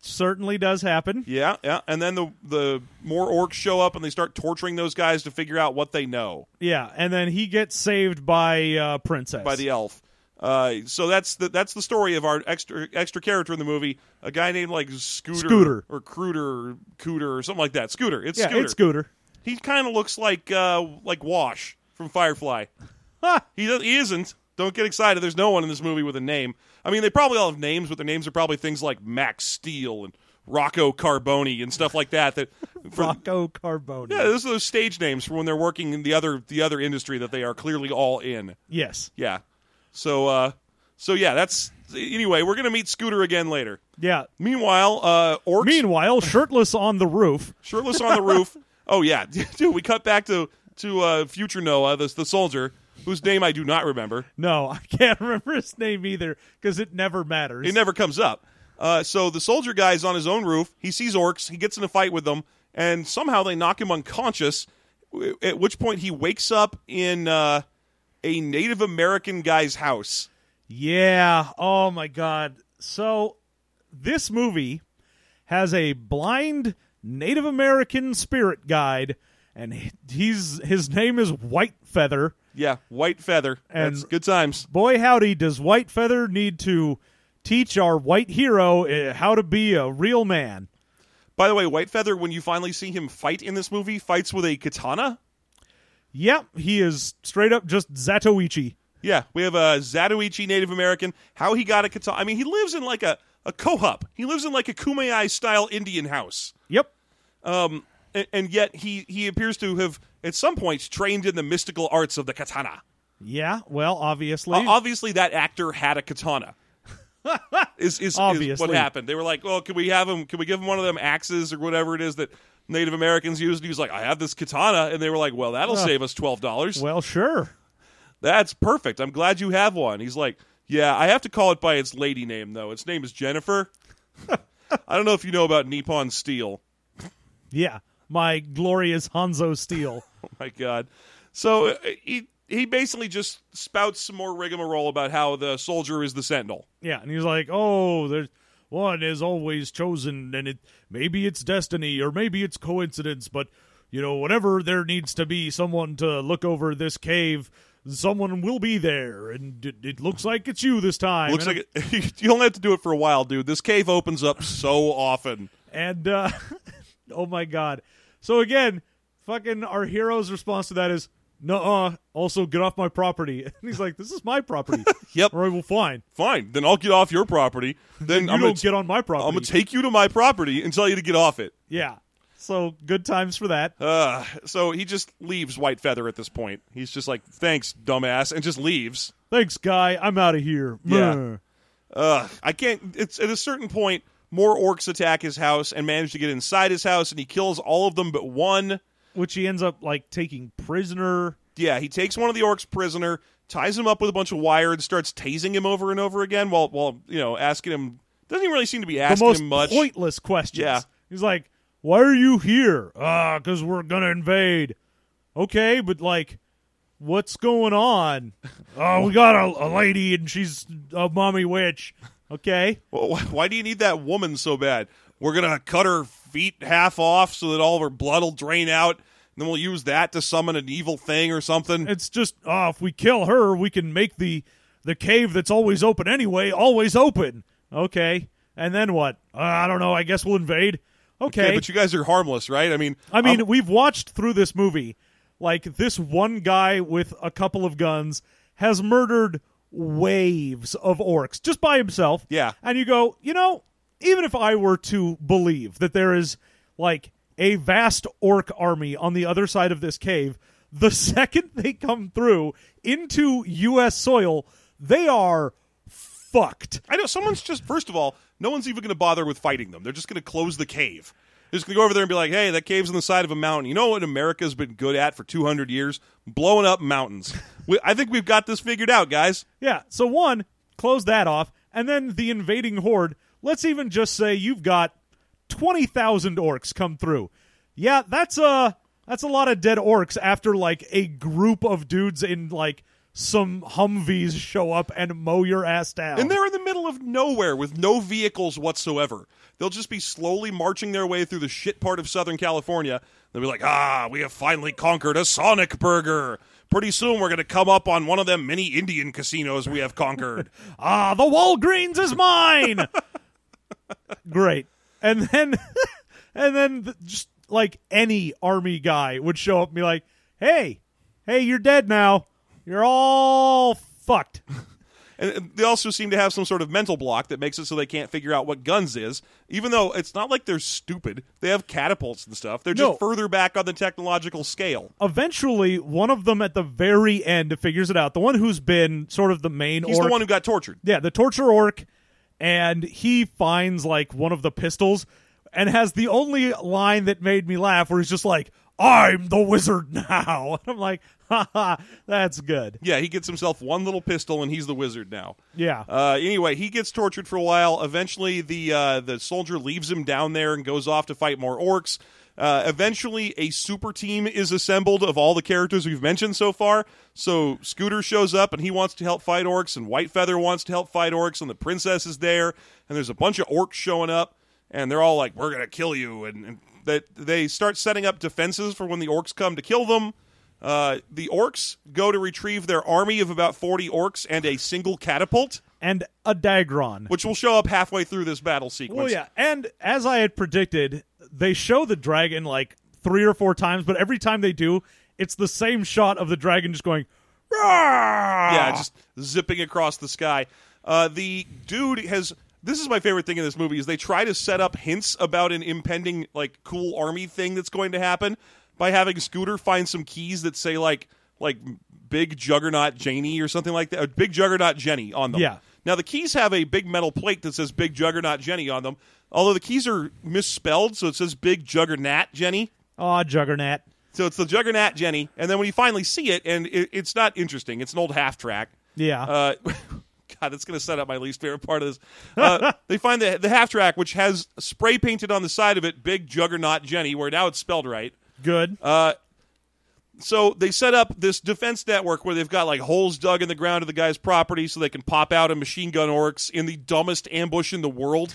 certainly does happen. Yeah, yeah. And then the more orcs show up and they start torturing those guys to figure out what they know. Yeah, and then he gets saved by Princess. By the elf. So that's the story of our extra character in the movie, a guy named like Scooter. Or Cruder or Cooter or something like that. Scooter. It's yeah, Scooter. it's Scooter. He kind of looks like Wash from Firefly. He isn't. Don't get excited. There's no one in this movie with a name. I mean, they probably all have names, but their names are probably things like Max Steel and Rocco Carboni and stuff like that. Rocco Carboni. Yeah, those are those stage names for when they're working in the other industry that they are clearly all in. Yes. Yeah. So yeah, that's anyway. We're gonna meet Scooter again later. Yeah. Meanwhile, orcs. Meanwhile, shirtless on the roof. Shirtless on the roof. Oh yeah, dude. We cut back to future Noah, the soldier, whose name I do not remember. No, I can't remember his name either because it never matters. It never comes up. So the soldier guy's on his own roof. He sees orcs. He gets in a fight with them, and somehow they knock him unconscious. At which point he wakes up in a Native American guy's house. Yeah. Oh my God. So this movie has a blind Native American spirit guide, and his name is White Feather. Yeah, White Feather. And that's good times. Boy, howdy, does White Feather need to teach our white hero how to be a real man. By the way, White Feather, when you finally see him fight in this movie, fights with a katana. Yep, he is straight up just Zatoichi. Yeah, we have a Zatoichi Native American. How he got a katana. I mean, he lives in like a Kohup. He lives in like a Kumeyaay-style Indian house. Yep. And yet he appears to have, at some points, trained in the mystical arts of the katana. Yeah, well, obviously. Obviously, that actor had a katana. is Obviously. what happened. They were like, well, can we give him one of them axes or whatever it is that Native Americans used? And he was like, I have this katana. And they were like, well, that'll save us $12. Well, sure. That's perfect. I'm glad you have one. He's like, yeah, I have to call it by its lady name, though. Its name is Jennifer. I don't know if you know about Nippon Steel. Yeah, my glorious Hanzo Steel. Oh, my God. So he basically just spouts some more rigmarole about how the soldier is the sentinel. Yeah, and he's like, oh, there's one is always chosen, and maybe it's destiny, or maybe it's coincidence, but, whatever there needs to be someone to look over this cave, someone will be there, and it looks like it's you this time. Looks like you only have to do it for a while, dude. This cave opens up so often. And, oh my God. So again, fucking our hero's response to that is, nuh-uh, also get off my property. And he's like, this is my property. Yep. All right, well, fine. Fine, then I'll get off your property. Then You don't get on my property. I'm going to take you to my property and tell you to get off it. Yeah. So good times for that. So he just leaves White Feather at this point. He's just like, thanks, dumbass, and just leaves. Thanks, guy. I'm out of here. Yeah. I can't. It's at a certain point, more orcs attack his house and manage to get inside his house, and he kills all of them but one. Which he ends up, taking prisoner. Yeah, he takes one of the orcs prisoner, ties him up with a bunch of wire, and starts tasing him over and over again while asking him. Doesn't even really seem to be asking him much. The most pointless questions. Yeah. He's like, why are you here? Because we're going to invade. Okay, but, what's going on? We got a lady, and she's a mommy witch. Okay. Well, why do you need that woman so bad? We're going to cut her feet half off so that all of her blood will drain out, and then we'll use that to summon an evil thing or something. It's just, if we kill her, we can make the cave that's always open anyway always open. Okay. And then what? I don't know. I guess we'll invade. Okay. But you guys are harmless, right? I mean, we've watched through this movie. This one guy with a couple of guns has murdered waves of orcs just by himself. Yeah. And you go, even if I were to believe that there is, a vast orc army on the other side of this cave, the second they come through into U.S. soil, they are fucked. I know someone's just, first of all, no one's even going to bother with fighting them. They're just going to close the cave. They're just going to go over there and be like, hey, that cave's on the side of a mountain. You know what America's been good at for 200 years? Blowing up mountains. I think we've got this figured out, guys. Yeah, so one, close that off, and then the invading horde, let's even just say you've got 20,000 orcs come through. Yeah, that's a lot of dead orcs after, a group of dudes in, some Humvees show up and mow your ass down. And they're in the middle of nowhere with no vehicles whatsoever. They'll just be slowly marching their way through the shit part of Southern California. They'll be like, we have finally conquered a Sonic Burger. Pretty soon we're going to come up on one of them mini Indian casinos we have conquered. The Walgreens is mine! Great. And then just like any army guy would show up and be like, hey, you're dead now. You're all fucked. And they also seem to have some sort of mental block that makes it so they can't figure out what guns is, even though it's not like they're stupid. They have catapults and stuff. They're just further back on the technological scale. Eventually, one of them at the very end figures it out. The one who's been sort of the main He's orc. the one who got tortured. Yeah, the torture orc. And he finds like one of the pistols and has the only line that made me laugh where he's just like, I'm the wizard now. And I'm like, haha, that's good. Yeah, he gets himself one little pistol, and he's the wizard now. Yeah. Anyway, he gets tortured for a while. Eventually, the soldier leaves him down there and goes off to fight more orcs. Eventually, a super team is assembled of all the characters we've mentioned so far. So Scooter shows up, and he wants to help fight orcs, and Whitefeather wants to help fight orcs, and the princess is there, and there's a bunch of orcs showing up, and they're all like, we're going to kill you, and that they start setting up defenses for when the orcs come to kill them. The orcs go to retrieve their army of about 40 orcs and a single catapult. And a Dagron. Which will show up halfway through this battle sequence. Well, yeah. And as I had predicted, they show the dragon like 3 or 4 times, but every time they do, it's the same shot of the dragon just going, Rawr! Yeah, just zipping across the sky. The dude has... This is my favorite thing in this movie, is they try to set up hints about an impending, like, cool army thing that's going to happen by having Scooter find some keys that say, like Big Juggernaut Janie or something like that, or Big Juggernaut Jenny on them. Yeah. Now, the keys have a big metal plate that says Big Juggernaut Jenny on them, although the keys are misspelled, so it says Big Juggernaut Jenny. Aw, Juggernaut. So it's the Juggernaut Jenny, and then when you finally see it, and it's not interesting, it's an old half-track. Yeah. God, that's going to set up my least favorite part of this. They find the half-track, which has spray painted on the side of it, Big Juggernaut Jenny, where now it's spelled right. Good. So they set up this defense network where they've got like holes dug in the ground of the guy's property so they can pop out a machine gun orcs in the dumbest ambush in the world.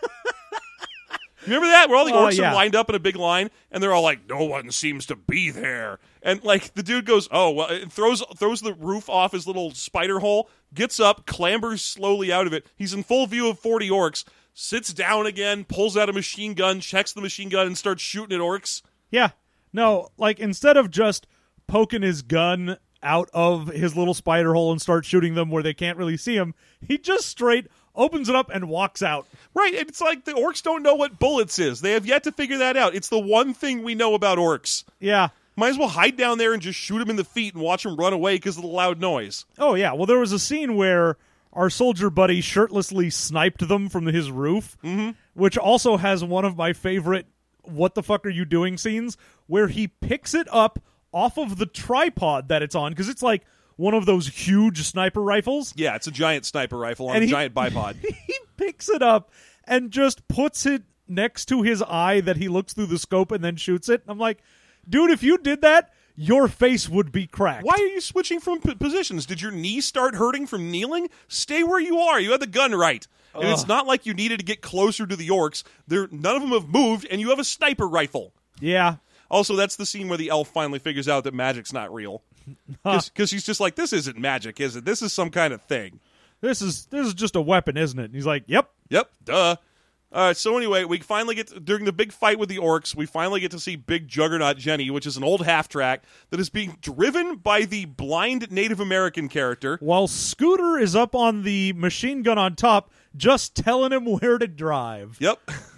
Remember that? Where all the orcs are lined up in a big line, and they're all like, no one seems to be there. And like the dude goes, oh, well, and throws the roof off his little spider hole, gets up, clambers slowly out of it. He's in full view of 40 orcs, sits down again, pulls out a machine gun, checks the machine gun, and starts shooting at orcs. Yeah. No, like instead of just poking his gun out of his little spider hole and start shooting them where they can't really see him, he just straight opens it up and walks out. Right, and it's like the orcs don't know what bullets is. They have yet to figure that out. It's the one thing we know about orcs. Yeah. Might as well hide down there and just shoot him in the feet and watch him run away because of the loud noise. Oh, yeah. Well, there was a scene where our soldier buddy shirtlessly sniped them from his roof, which also has one of my favorite what the fuck are you doing scenes, where he picks it up off of the tripod that it's on, because it's like one of those huge sniper rifles. Yeah, it's a giant sniper rifle on a giant bipod. He picks it up and just puts it next to his eye that he looks through the scope and then shoots it. I'm like, dude, if you did that, your face would be cracked. Why are you switching from positions? Did your knee start hurting from kneeling? Stay where you are. You had the gun right. And it's not like you needed to get closer to the orcs. None of them have moved, and you have a sniper rifle. Yeah. Also, that's the scene where the elf finally figures out that magic's not real. Because he's just like, this isn't magic, is it? This is some kind of thing. This is just a weapon, isn't it? And he's like, yep. Yep, duh. All right, so anyway, we finally during the big fight with the orcs, we finally get to see Big Juggernaut Jenny, which is an old half-track that is being driven by the blind Native American character. While Scooter is up on the machine gun on top, just telling him where to drive. Yep.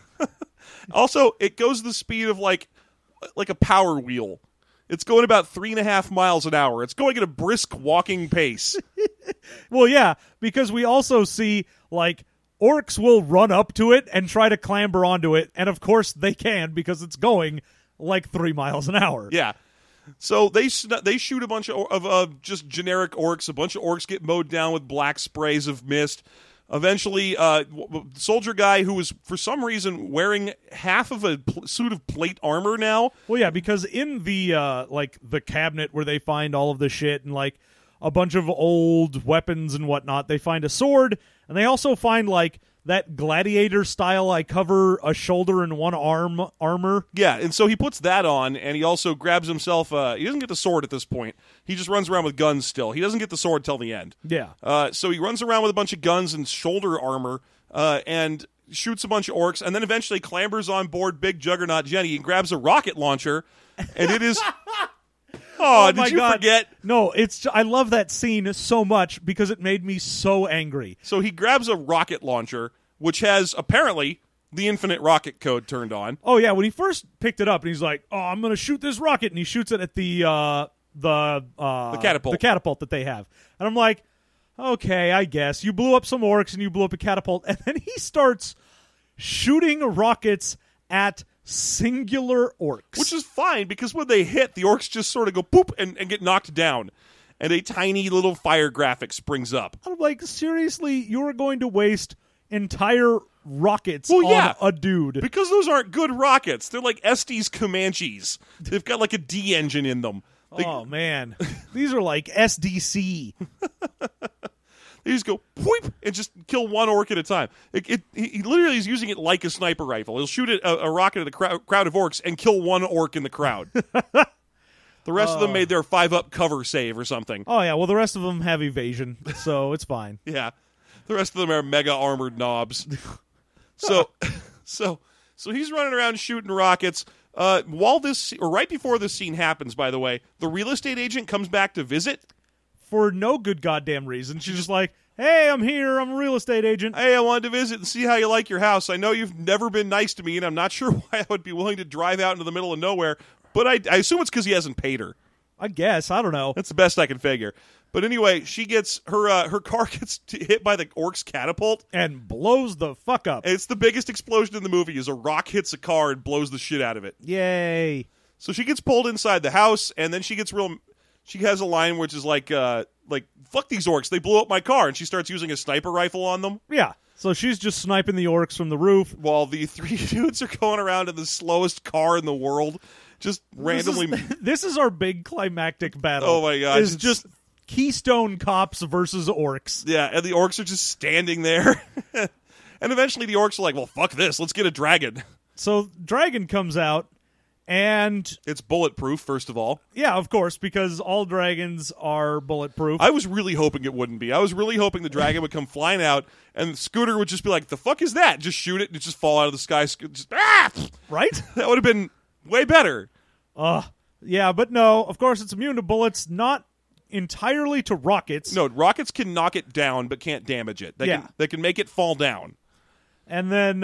Also, it goes the speed of like a power wheel. It's going about 3.5 miles an hour. It's going at a brisk walking pace. Well, yeah, because we also see, like, orcs will run up to it and try to clamber onto it, and of course they can because it's going like 3 miles an hour. Yeah. So they shoot a bunch of just generic orcs. A bunch of orcs get mowed down with black sprays of mist. Eventually, soldier guy who was for some reason wearing half of a suit of plate armor now. Well, yeah, because in the the cabinet where they find all of the shit and like a bunch of old weapons and whatnot. They find a sword, and they also find, like, that gladiator-style, I cover a shoulder and one arm armor. Yeah, and so he puts that on, and he also grabs himself, he doesn't get the sword at this point. He just runs around with guns still. He doesn't get the sword till the end. Yeah. So he runs around with a bunch of guns and shoulder armor, and shoots a bunch of orcs, and then eventually clambers on board Big Juggernaut Jenny and grabs a rocket launcher, and it is... Oh, did you forget? No, I love that scene so much because it made me so angry. So he grabs a rocket launcher, which has, apparently, the infinite rocket code turned on. Oh, yeah, when he first picked it up, and he's like, oh, I'm going to shoot this rocket, and he shoots it at the catapult. The catapult that they have. And I'm like, okay, I guess. You blew up some orcs, and you blew up a catapult, and then he starts shooting rockets at singular orcs. Which is fine, because when they hit, the orcs just sort of go poop and get knocked down. And a tiny little fire graphic springs up. I'm like, seriously, you're going to waste entire rockets Well, yeah, on a dude. Because those aren't good rockets. They're like Estes Comanches. They've got like a D engine in them. Oh, man. These are like SDC. They just go whoop and just kill one orc at a time. He literally is using it like a sniper rifle. He'll shoot a rocket at a crowd of orcs and kill one orc in the crowd. The rest of them made their 5-up cover save or something. Oh, yeah. Well, the rest of them have evasion, so it's fine. Yeah. The rest of them are mega armored knobs. So he's running around shooting rockets. Right before this scene happens, by the way, the real estate agent comes back to visit. For no good goddamn reason. She's just like, hey, I'm here. I'm a real estate agent. Hey, I wanted to visit and see how you like your house. I know you've never been nice to me, and I'm not sure why I would be willing to drive out into the middle of nowhere, but I assume it's because he hasn't paid her. I guess. I don't know. That's the best I can figure. But anyway, she gets her car gets hit by the orc's catapult. And blows the fuck up. It's the biggest explosion in the movie is a rock hits a car and blows the shit out of it. Yay. So she gets pulled inside the house, and then she has a line which is like fuck these orcs, they blew up my car, and she starts using a sniper rifle on them. Yeah. So she's just sniping the orcs from the roof. While the three dudes are going around in the slowest car in the world, just randomly... This is our big climactic battle. Oh my god. It's just Keystone Cops versus orcs. Yeah, and the orcs are just standing there. And eventually the orcs are like, well, fuck this, let's get a dragon. So Dragon comes out, and... It's bulletproof, first of all. Yeah, of course, because all dragons are bulletproof. I was really hoping it wouldn't be. I was really hoping the dragon would come flying out, and Scooter would just be like, the fuck is that? Just shoot it, and it just fall out of the sky. Just, Right? That would have been way better. Yeah, but no, of course it's immune to bullets, not entirely to rockets. No, rockets can knock it down, but can't damage it. They can make it fall down. And then,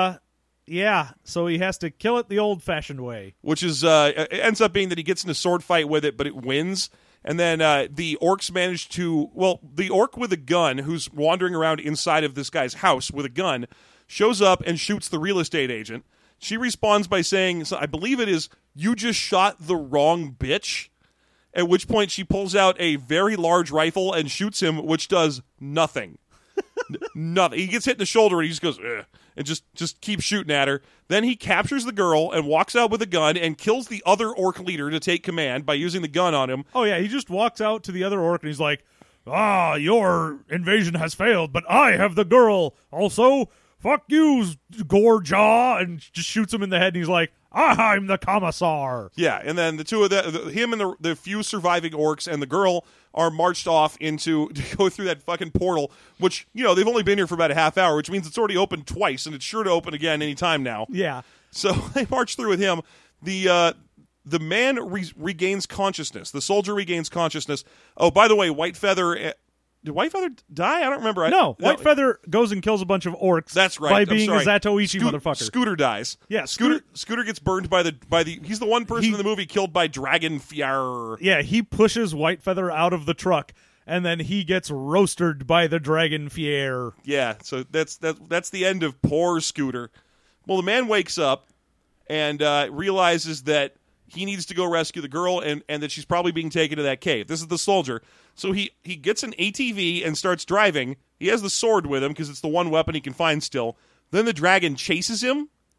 so he has to kill it the old-fashioned way. Which is, it ends up being that he gets in a sword fight with it, but it wins. And then the orcs manage to... Well, the orc with a gun, who's wandering around inside of this guy's house with a gun, shows up and shoots the real estate agent. She responds by saying, I believe it is, you just shot the wrong bitch. At which point she pulls out a very large rifle and shoots him, which does nothing. Nothing. He gets hit in the shoulder and he just goes, ugh, and just keeps shooting at her. Then he captures the girl and walks out with a gun and kills the other orc leader to take command by using the gun on him. Oh, yeah, he just walks out to the other orc and he's like, your invasion has failed, but I have the girl. Also, fuck you, Gorejaw, and just shoots him in the head and he's like, I'm the commissar. Yeah, and then the two of him and the few surviving orcs and the girl are marched off to go through that fucking portal, which, they've only been here for about a half hour, which means it's already opened twice, and it's sure to open again any time now. Yeah. So they march through with him. The man regains consciousness. The soldier regains consciousness. Oh, by the way, Whitefeather... Did Whitefeather die? I don't remember. No, Whitefeather goes and kills a bunch of orcs. That's right. By being a Zatoichi motherfucker. Scooter dies. Yeah, Scooter gets burned by the. He's the one person in the movie killed by Dragon Fjær. Yeah, he pushes Whitefeather out of the truck, and then he gets roasted by the Dragon Fjær. Yeah, so that's the end of poor Scooter. Well, the man wakes up and realizes that he needs to go rescue the girl and that she's probably being taken to that cave. This is the soldier. So he gets an ATV and starts driving. He has the sword with him because it's the one weapon he can find still. Then the dragon chases him.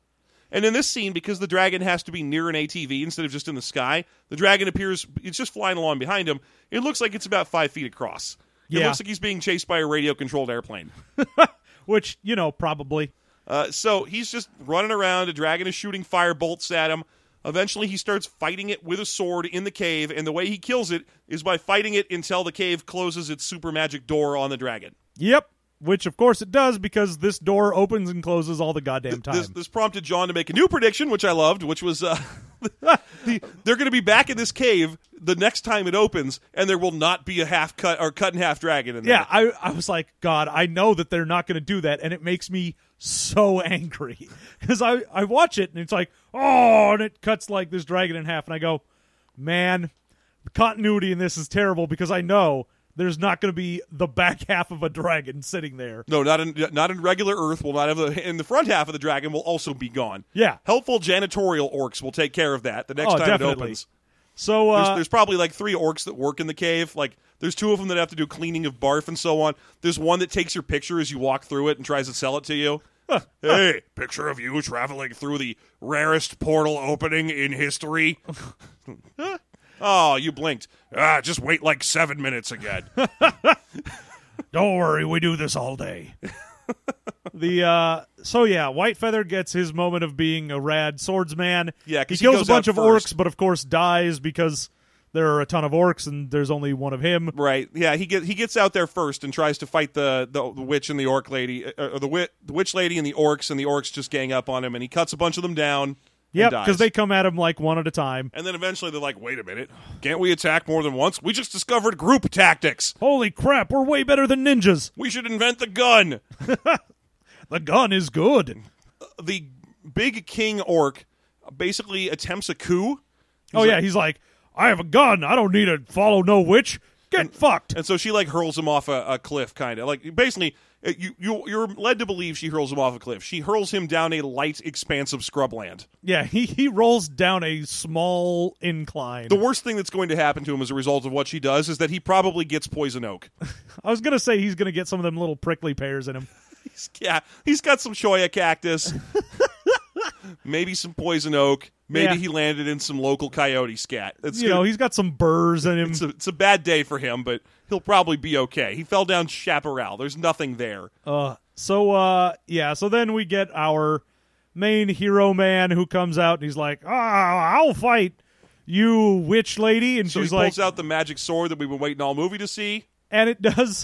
And in this scene, because the dragon has to be near an ATV instead of just in the sky, the dragon appears, it's just flying along behind him. It looks like it's about 5 feet across. It Yeah. looks like he's being chased by a radio-controlled airplane. Which, probably. So he's just running around. A dragon is shooting fire bolts at him. Eventually, he starts fighting it with a sword in the cave, and the way he kills it is by fighting it until the cave closes its super magic door on the dragon. Yep. Which, of course, it does because this door opens and closes all the goddamn time. This prompted John to make a new prediction, which I loved, which was they're going to be back in this cave the next time it opens, and there will not be a half-cut or cut-in-half dragon in there. Yeah, I was like, God, I know that they're not going to do that, and it makes me so angry. Because I watch it, and it's like, oh, and it cuts like this dragon in half, and I go, man, the continuity in this is terrible because I know there's not going to be the back half of a dragon sitting there. No, not in regular Earth. We'll not have and the front half of the dragon will also be gone. Yeah. Helpful janitorial orcs will take care of that the next time definitely. it opens. So There's probably like 3 orcs that work in the cave. Like there's 2 of them that have to do cleaning of barf and so on. There's one that takes your picture as you walk through it and tries to sell it to you. Hey, picture of you traveling through the rarest portal opening in history. Oh, you blinked. Just wait like 7 minutes again. don't worry, we do this all day. Whitefeather gets his moment of being a rad swordsman. Yeah, he 'cause he kills a goes bunch out of first. orcs, but of course dies because there are a ton of orcs and there's only one of him. Right. Yeah, he gets out there first and tries to fight the witch and the orc lady, or the witch lady and the orcs just gang up on him, and he cuts a bunch of them down. Yep, because because they come at him like one at a time. And then eventually they're like, wait a minute, can't we attack more than once? We just discovered group tactics. Holy crap, we're way better than ninjas. We should invent the gun. The gun is good. The big king orc basically attempts a coup. He's like, I have a gun. I don't need to follow no witch. Get fucked. And so she like hurls him off a cliff, kind of like basically. You're led to believe she hurls him off a cliff. She hurls him down a light, expansive scrubland. Yeah, he rolls down a small incline. The worst thing that's going to happen to him as a result of what she does is that he probably gets poison oak. I was going to say he's going to get some of them little prickly pears in him. He's got some shoya cactus, maybe some poison oak. Maybe he landed in some local coyote scat. He's got some burrs in him. It's a bad day for him, but he'll probably be okay. He fell down chaparral. There's nothing there. So then we get our main hero man who comes out and he's like, I'll fight you, witch lady. And So she's he like, pulls out the magic sword that we've been waiting all movie to see. and it does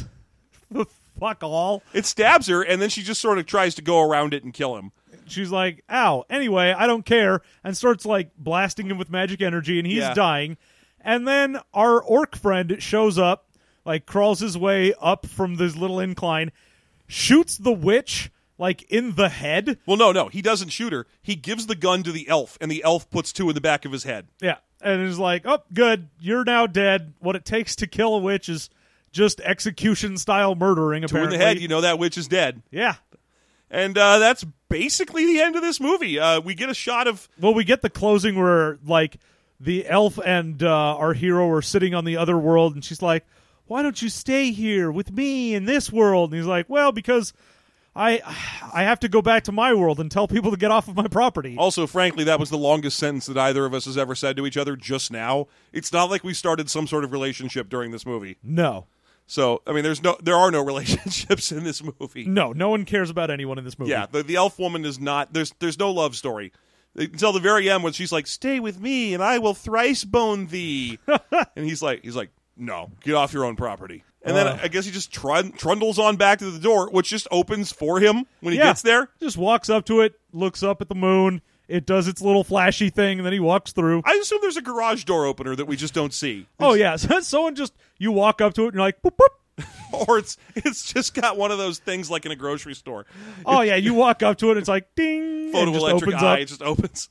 fuck all. It stabs her, and then she just sort of tries to go around it and kill him. She's like, ow. Anyway, I don't care. And starts like blasting him with magic energy and he's dying. And then our orc friend shows up, like crawls his way up from this little incline, shoots the witch like in the head. Well, no, he doesn't shoot her. He gives the gun to the elf, and the elf puts 2 in the back of his head. Yeah. And is like, oh, good. You're now dead. What it takes to kill a witch is just execution-style murdering, 2 apparently. in the head, that witch is dead. Yeah. And that's basically the end of this movie. We get a shot of... Well, we get the closing where, like, the elf and our hero are sitting on the other world, and she's like, why don't you stay here with me in this world? And he's like, well, because I have to go back to my world and tell people to get off of my property. Also, frankly, that was the longest sentence that either of us has ever said to each other just now. It's not like we started some sort of relationship during this movie. No. So, I mean, there are no relationships in this movie. No one cares about anyone in this movie. Yeah, the elf woman is not... There's no love story. Until the very end when she's like, stay with me and I will thrice bone thee. And he's like, no, get off your own property. And then I guess he just trundles on back to the door, which just opens for him when he gets there. Just walks up to it, looks up at the moon. It does its little flashy thing, and then he walks through. I assume there's a garage door opener that we just don't see. Oh, yeah. So someone just, you walk up to it, and you're like, boop, boop. Or it's just got one of those things like in a grocery store. Oh, yeah. You walk up to it, and it's like, ding. Photoelectric opens eye, up. it just opens.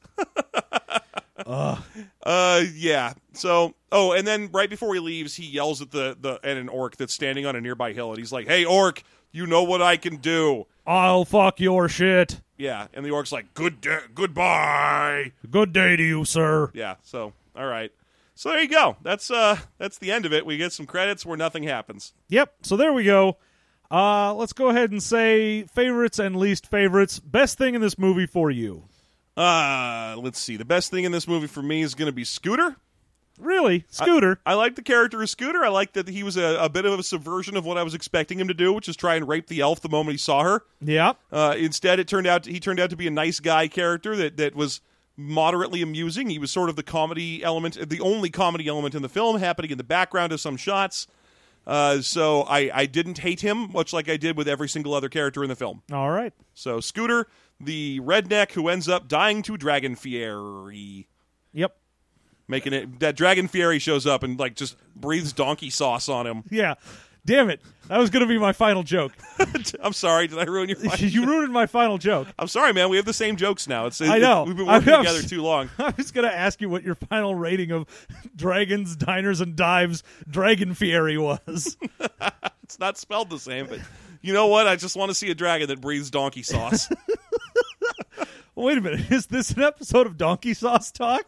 Yeah. So, and then right before he leaves, he yells at at an orc that's standing on a nearby hill, and he's like, hey, orc, you know what I can do. I'll fuck your shit. Yeah, and the orc's like, goodbye. Good day to you, sir. Yeah, so, all right. So there you go. That's the end of it. We get some credits where nothing happens. Yep, so there we go. Let's go ahead and say favorites and least favorites. Best thing in this movie for you. Let's see. The best thing in this movie for me is going to be Scooter. Really? Scooter? I like the character of Scooter. I like that he was a bit of a subversion of what I was expecting him to do, which is try and rape the elf the moment he saw her. Yeah. Instead, he turned out to be a nice guy character that was moderately amusing. He was sort of the comedy element, the only comedy element in the film, happening in the background of some shots. So I didn't hate him, much like I did with every single other character in the film. All right. So Scooter, the redneck who ends up dying to Dragon Fieri. Yep. Making it that Dragon Fieri shows up and like just breathes donkey sauce on him. Yeah. Damn it. That was going to be my final joke. I'm sorry, did I ruin your final You ruined my final joke. I'm sorry, man. We have the same jokes now. I know. We've been working together too long. I was going to ask you what your final rating of Dragons, Diners, and Dives Dragon Fieri was. It's not spelled the same, but you know what? I just want to see a dragon that breathes donkey sauce. Wait a minute. Is this an episode of Donkey Sauce Talk?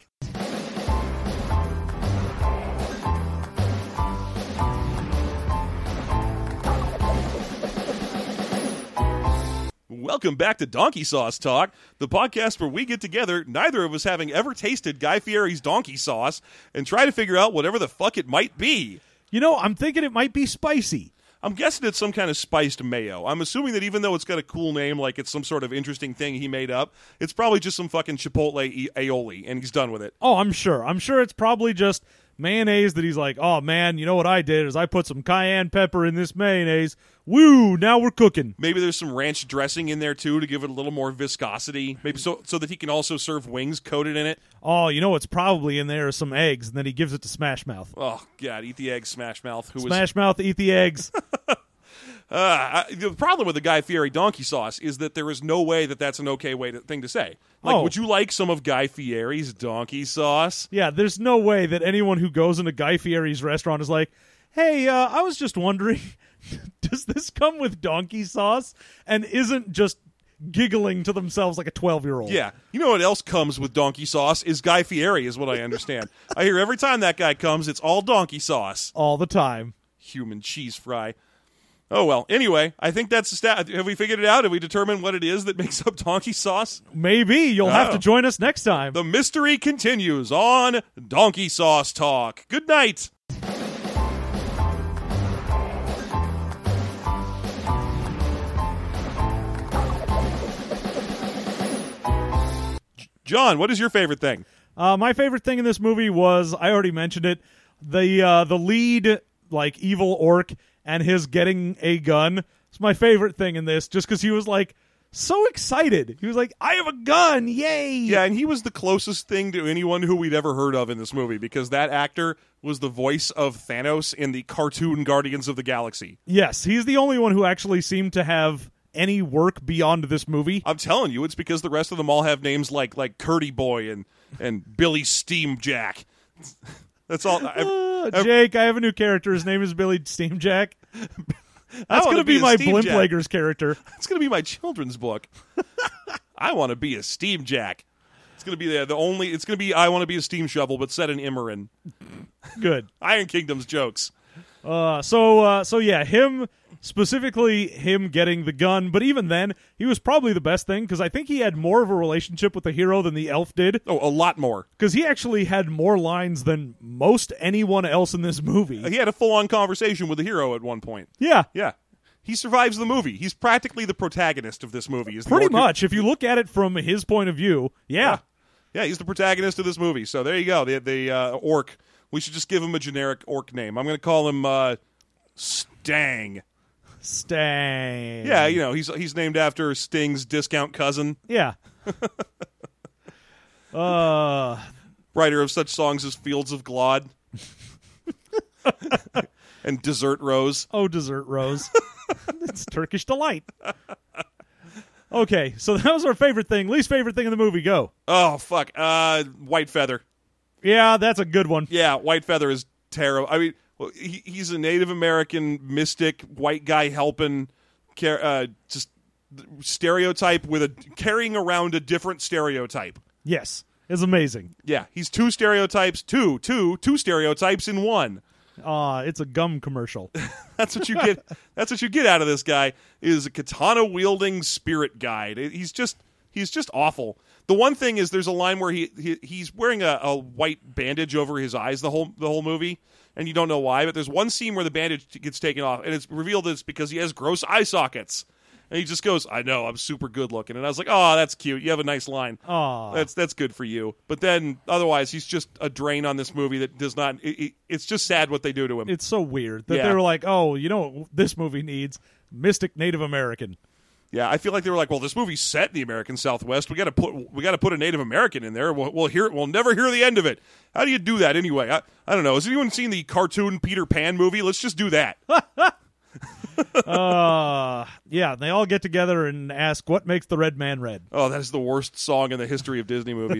Welcome back to Donkey Sauce Talk, the podcast where we get together, neither of us having ever tasted Guy Fieri's donkey sauce, and try to figure out whatever the fuck it might be. You know, I'm thinking it might be spicy. I'm guessing it's some kind of spiced mayo. I'm assuming that even though it's got a cool name, like it's some sort of interesting thing he made up, it's probably just some fucking Chipotle aioli, and he's done with it. Oh, I'm sure. I'm sure it's probably just mayonnaise that he's like, oh, man, you know what I did is I put some cayenne pepper in this mayonnaise. Woo, now we're cooking. Maybe there's some ranch dressing in there, too, to give it a little more viscosity. Maybe so that he can also serve wings coated in it. Oh, you know what's probably in there is some eggs, and then he gives it to Smash Mouth. Oh, God, eat the eggs, Smash Mouth. Smash Mouth, eat the eggs. The problem with the Guy Fieri donkey sauce is that there is no way that that's an okay thing to say. Like, Oh. would you like some of Guy Fieri's donkey sauce? Yeah, there's no way that anyone who goes into Guy Fieri's restaurant is like, hey, I was just wondering, does this come with donkey sauce? And isn't just giggling to themselves like a 12-year-old. Yeah. You know what else comes with donkey sauce is Guy Fieri, is what I understand. I hear every time that guy comes, it's all donkey sauce. All the time. Human cheese fry. Oh, well. Anyway, I think that's the stat. Have we figured it out? Have we determined what it is that makes up donkey sauce? Maybe. You'll have to join us next time. The mystery continues on Donkey Sauce Talk. Good night. John, what is your favorite thing? My favorite thing in this movie was, I already mentioned it, the lead, like, evil orc and his getting a gun. It's my favorite thing in this, just because he was, like, so excited. He was like, I have a gun, yay! Yeah, and he was the closest thing to anyone who we'd ever heard of in this movie, because that actor was the voice of Thanos in the cartoon Guardians of the Galaxy. Yes, he's the only one who actually seemed to have any work beyond this movie. I'm telling you, it's because the rest of them all have names like Curdy Boy and Billy Steamjack. That's all. Jake, I have a new character. His name is Billy Steamjack. That's going to be my Blimpleggers character. It's going to be my children's book. I want to be a Steamjack. It's going to be the only. It's going to be I want to be a steam shovel, but set in Immorin. Good. Iron Kingdom's jokes. So yeah, him specifically, him getting the gun, but even then, he was probably the best thing because I think he had more of a relationship with the hero than the elf did. Oh, a lot more. Because he actually had more lines than most anyone else in this movie. He had a full-on conversation with the hero at one point. Yeah. Yeah. He survives the movie. He's practically the protagonist of this movie. Pretty much. If you look at it from his point of view, yeah. Yeah, he's the protagonist of this movie. So there you go. The orc. We should just give him a generic orc name. I'm going to call him Stang. Stang. Yeah, you know, he's named after Sting's discount cousin. Yeah. Writer of such songs as Fields of Glod and Desert Rose. Oh, Desert Rose. It's Turkish delight. Okay, so that was our favorite thing. Least favorite thing in the movie, go. Oh, fuck. White Feather. Yeah, that's a good one. Yeah, White Feather is terrible. I mean, well, he's a Native American mystic, white guy helping, just stereotype carrying around a different stereotype. Yes, it's amazing. Yeah, he's two stereotypes, two stereotypes in one. It's a gum commercial. That's what you get. That's what you get out of this guy is a katana wielding spirit guide. He's just awful. The one thing is, there's a line where he's wearing a white bandage over his eyes the whole movie, and you don't know why. But there's one scene where the bandage gets taken off, and it's revealed it's because he has gross eye sockets. And he just goes, "I know, I'm super good looking." And I was like, "Oh, that's cute. You have a nice line. Aw. That's good for you." But then, otherwise, he's just a drain on this movie that does not. It's just sad what they do to him. It's so weird that Yeah. they were like, "Oh, you know what this movie needs? Mystic Native American." Yeah, I feel like they were like, "Well, this movie's set in the American Southwest. We got to put a Native American in there. We'll never hear the end of it. How do you do that anyway? I don't know. Has anyone seen the cartoon Peter Pan movie? Let's just do that." Yeah, they all get together and ask, "What makes the red man red?" Oh, that is the worst song in the history of Disney movies.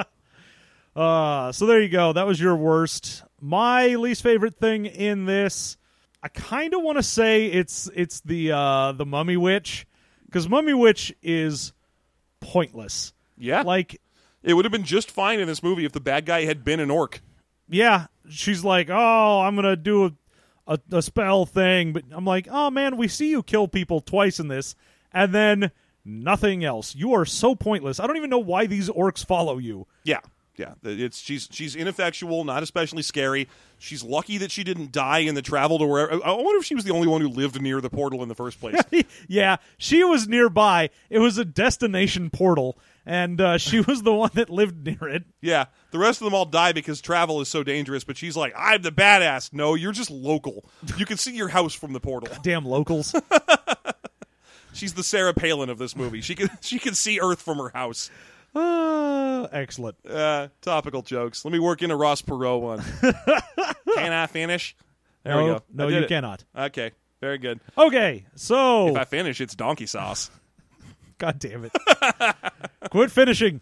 So there you go. That was your worst. My least favorite thing in this, I kind of want to say it's the Mummy Witch, because Mummy Witch is pointless. Yeah, Like, it would have been just fine in this movie if the bad guy had been an orc. yeah, she's like, "Oh, I'm gonna do a spell thing," but I'm like, "Oh man, we see you kill people twice in this, and then nothing else. You are so pointless. I don't even know why these orcs follow you." Yeah. Yeah, she's ineffectual, not especially scary. She's lucky that she didn't die in the travel to wherever. I wonder if she was the only one who lived near the portal in the first place. Yeah, she was nearby. It was a destination portal, and she was the one that lived near it. Yeah, the rest of them all die because travel is so dangerous, but she's like, "I'm the badass." No, you're just local. You can see your house from the portal. Damn locals. She's the Sarah Palin of this movie. She can see Earth from her house. Excellent. Topical jokes. Let me work in a Ross Perot one. Can I finish? There we go. No, I did you it. cannot. Okay, very good. Okay, so If I finish, it's donkey sauce. God damn it. Quit finishing.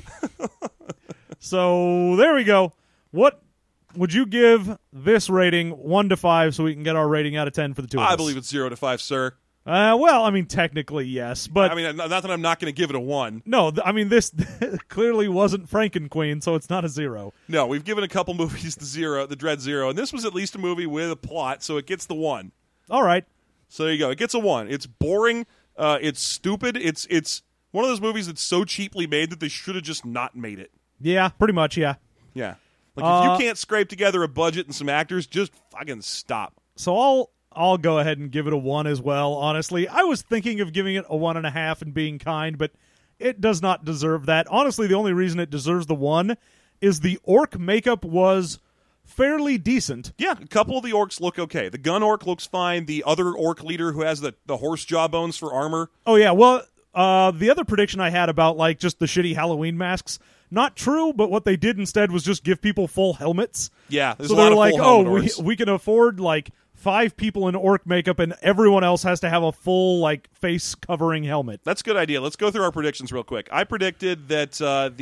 So there we go. What would you give this rating 1 to 5 so we can get our rating out of 10 for the two of us? I believe it's 0 to 5, sir. Well, I mean, technically, yes. But I mean, not that I'm not going to give it a 1. no, I mean, this clearly wasn't Frankenqueen, so it's not a 0. No, we've given a couple movies the Dread 0, and this was at least a movie with a plot, so it gets the 1. All right. So there you go. It gets a 1. It's boring. It's stupid. It's one of those movies that's so cheaply made that they should have just not made it. Yeah, pretty much, yeah. Yeah. Like, if you can't scrape together a budget and some actors, just fucking stop. So I'll go ahead and give it a 1 as well, honestly. I was thinking of giving it a 1.5 and being kind, but it does not deserve that. Honestly, the only reason it deserves the 1 is the orc makeup was fairly decent. Yeah, a couple of the orcs look okay. The gun orc looks fine. The other orc leader who has the horse jawbones for armor. Oh, yeah, well, the other prediction I had about, like, just the shitty Halloween masks, not true, but what they did instead was just give people full helmets. Yeah, there's so a lot they're of like, full "Oh, helmet orcs. we can afford, like, 5 people in orc makeup and everyone else has to have a full, like, face covering helmet." That's a good idea. Let's go through our predictions real quick. I predicted that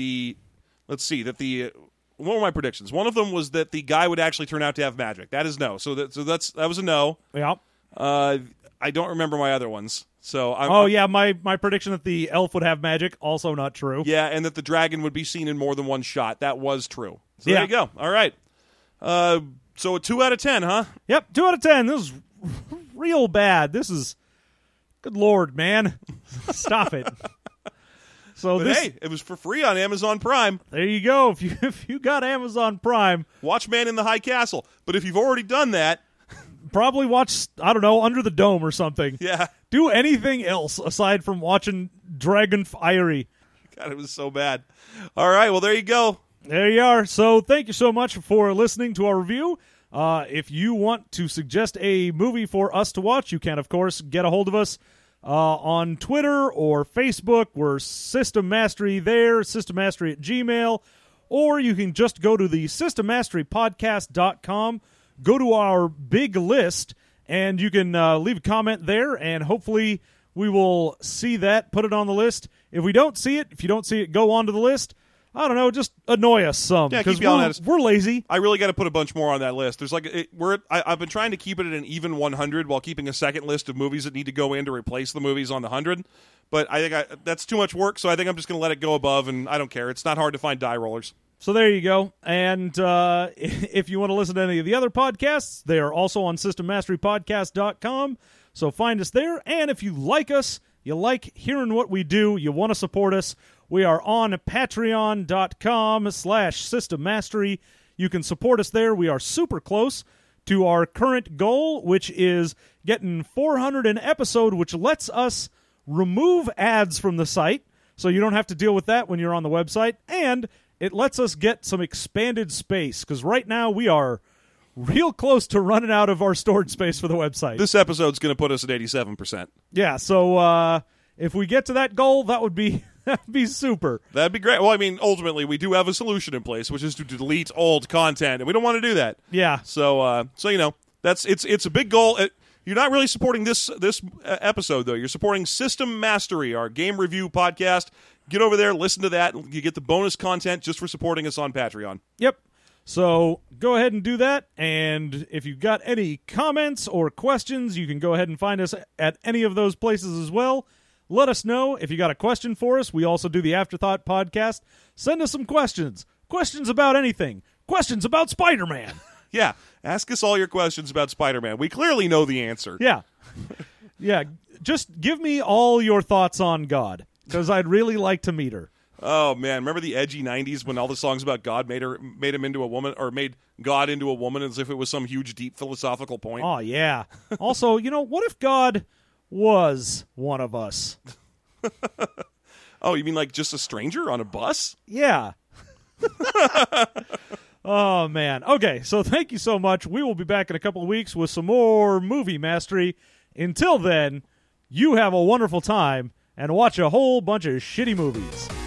what were my predictions? One of them was that the guy would actually turn out to have magic. That is no. So that was a no. Yeah. I don't remember my other ones. So Yeah, my prediction that the elf would have magic, also not true. yeah, and that the dragon would be seen in more than one shot. That was true. So Yeah. there you go. All right. So a 2 out of 10, huh? Yep, 2 out of 10. This is real bad. This is, good Lord, man. Stop it. So But hey, it was for free on Amazon Prime. there you go. If you got Amazon Prime, Watch Man in the High Castle. But if you've already done that, probably watch, I don't know, Under the Dome or something. yeah. Do anything else aside from watching Dragon Fiery. God, it was so bad. All right, well, there you go. There you are. So thank you so much for listening to our review. If you want to suggest a movie for us to watch, you can, of course, get a hold of us on Twitter or Facebook. We're System Mastery there, System Mastery at Gmail. Or you can just go to the SystemMasteryPodcast.com, go to our big list, and you can leave a comment there, and hopefully we will see that, put it on the list. If you don't see it, go onto the list. I don't know, just annoy us some. Yeah, keep because yelling at us. we're lazy. I really got to put a bunch more on that list. There's I've been trying to keep it at an even 100 while keeping a second list of movies that need to go in to replace the movies on the 100. But I think that's too much work, so I think I'm just going to let it go above, and I don't care. It's not hard to find die rollers. So there you go. And if you want to listen to any of the other podcasts, they are also on SystemMasteryPodcast.com. So find us there. And if you like us you like hearing what we do, you want to support us, we are on patreon.com/System Mastery. You can support us there. We are super close to our current goal, which is getting 400 an episode, which lets us remove ads from the site, so you don't have to deal with that when you're on the website, and it lets us get some expanded space, because right now we are real close to running out of our storage space for the website. This episode's going to put us at 87%. Yeah, so if we get to that goal, that would be that'd be super. That'd be great. Well, I mean, ultimately, we do have a solution in place, which is to delete old content, and we don't want to do that. Yeah. So you know, it's a big goal. You're not really supporting this episode, though. You're supporting System Mastery, our game review podcast. Get over there, listen to that, and you get the bonus content just for supporting us on Patreon. Yep. So go ahead and do that, and if you've got any comments or questions, you can go ahead and find us at any of those places as well. Let us know if you got a question for us. We also do the Afterthought podcast. Send us some questions. Questions about anything. Questions about Spider-Man. Yeah, ask us all your questions about Spider-Man. We clearly know the answer. Yeah. Yeah, just give me all your thoughts on God, because I'd really like to meet her. Oh, man. Remember the edgy 90s when all the songs about God made him into a woman, or made God into a woman as if it was some huge, deep philosophical point? Oh, yeah. Also, what if God was one of us? Oh, you mean like just a stranger on a bus? Yeah. Oh, man. Okay, so thank you so much. We will be back in a couple of weeks with some more movie mastery. Until then, you have a wonderful time and watch a whole bunch of shitty movies.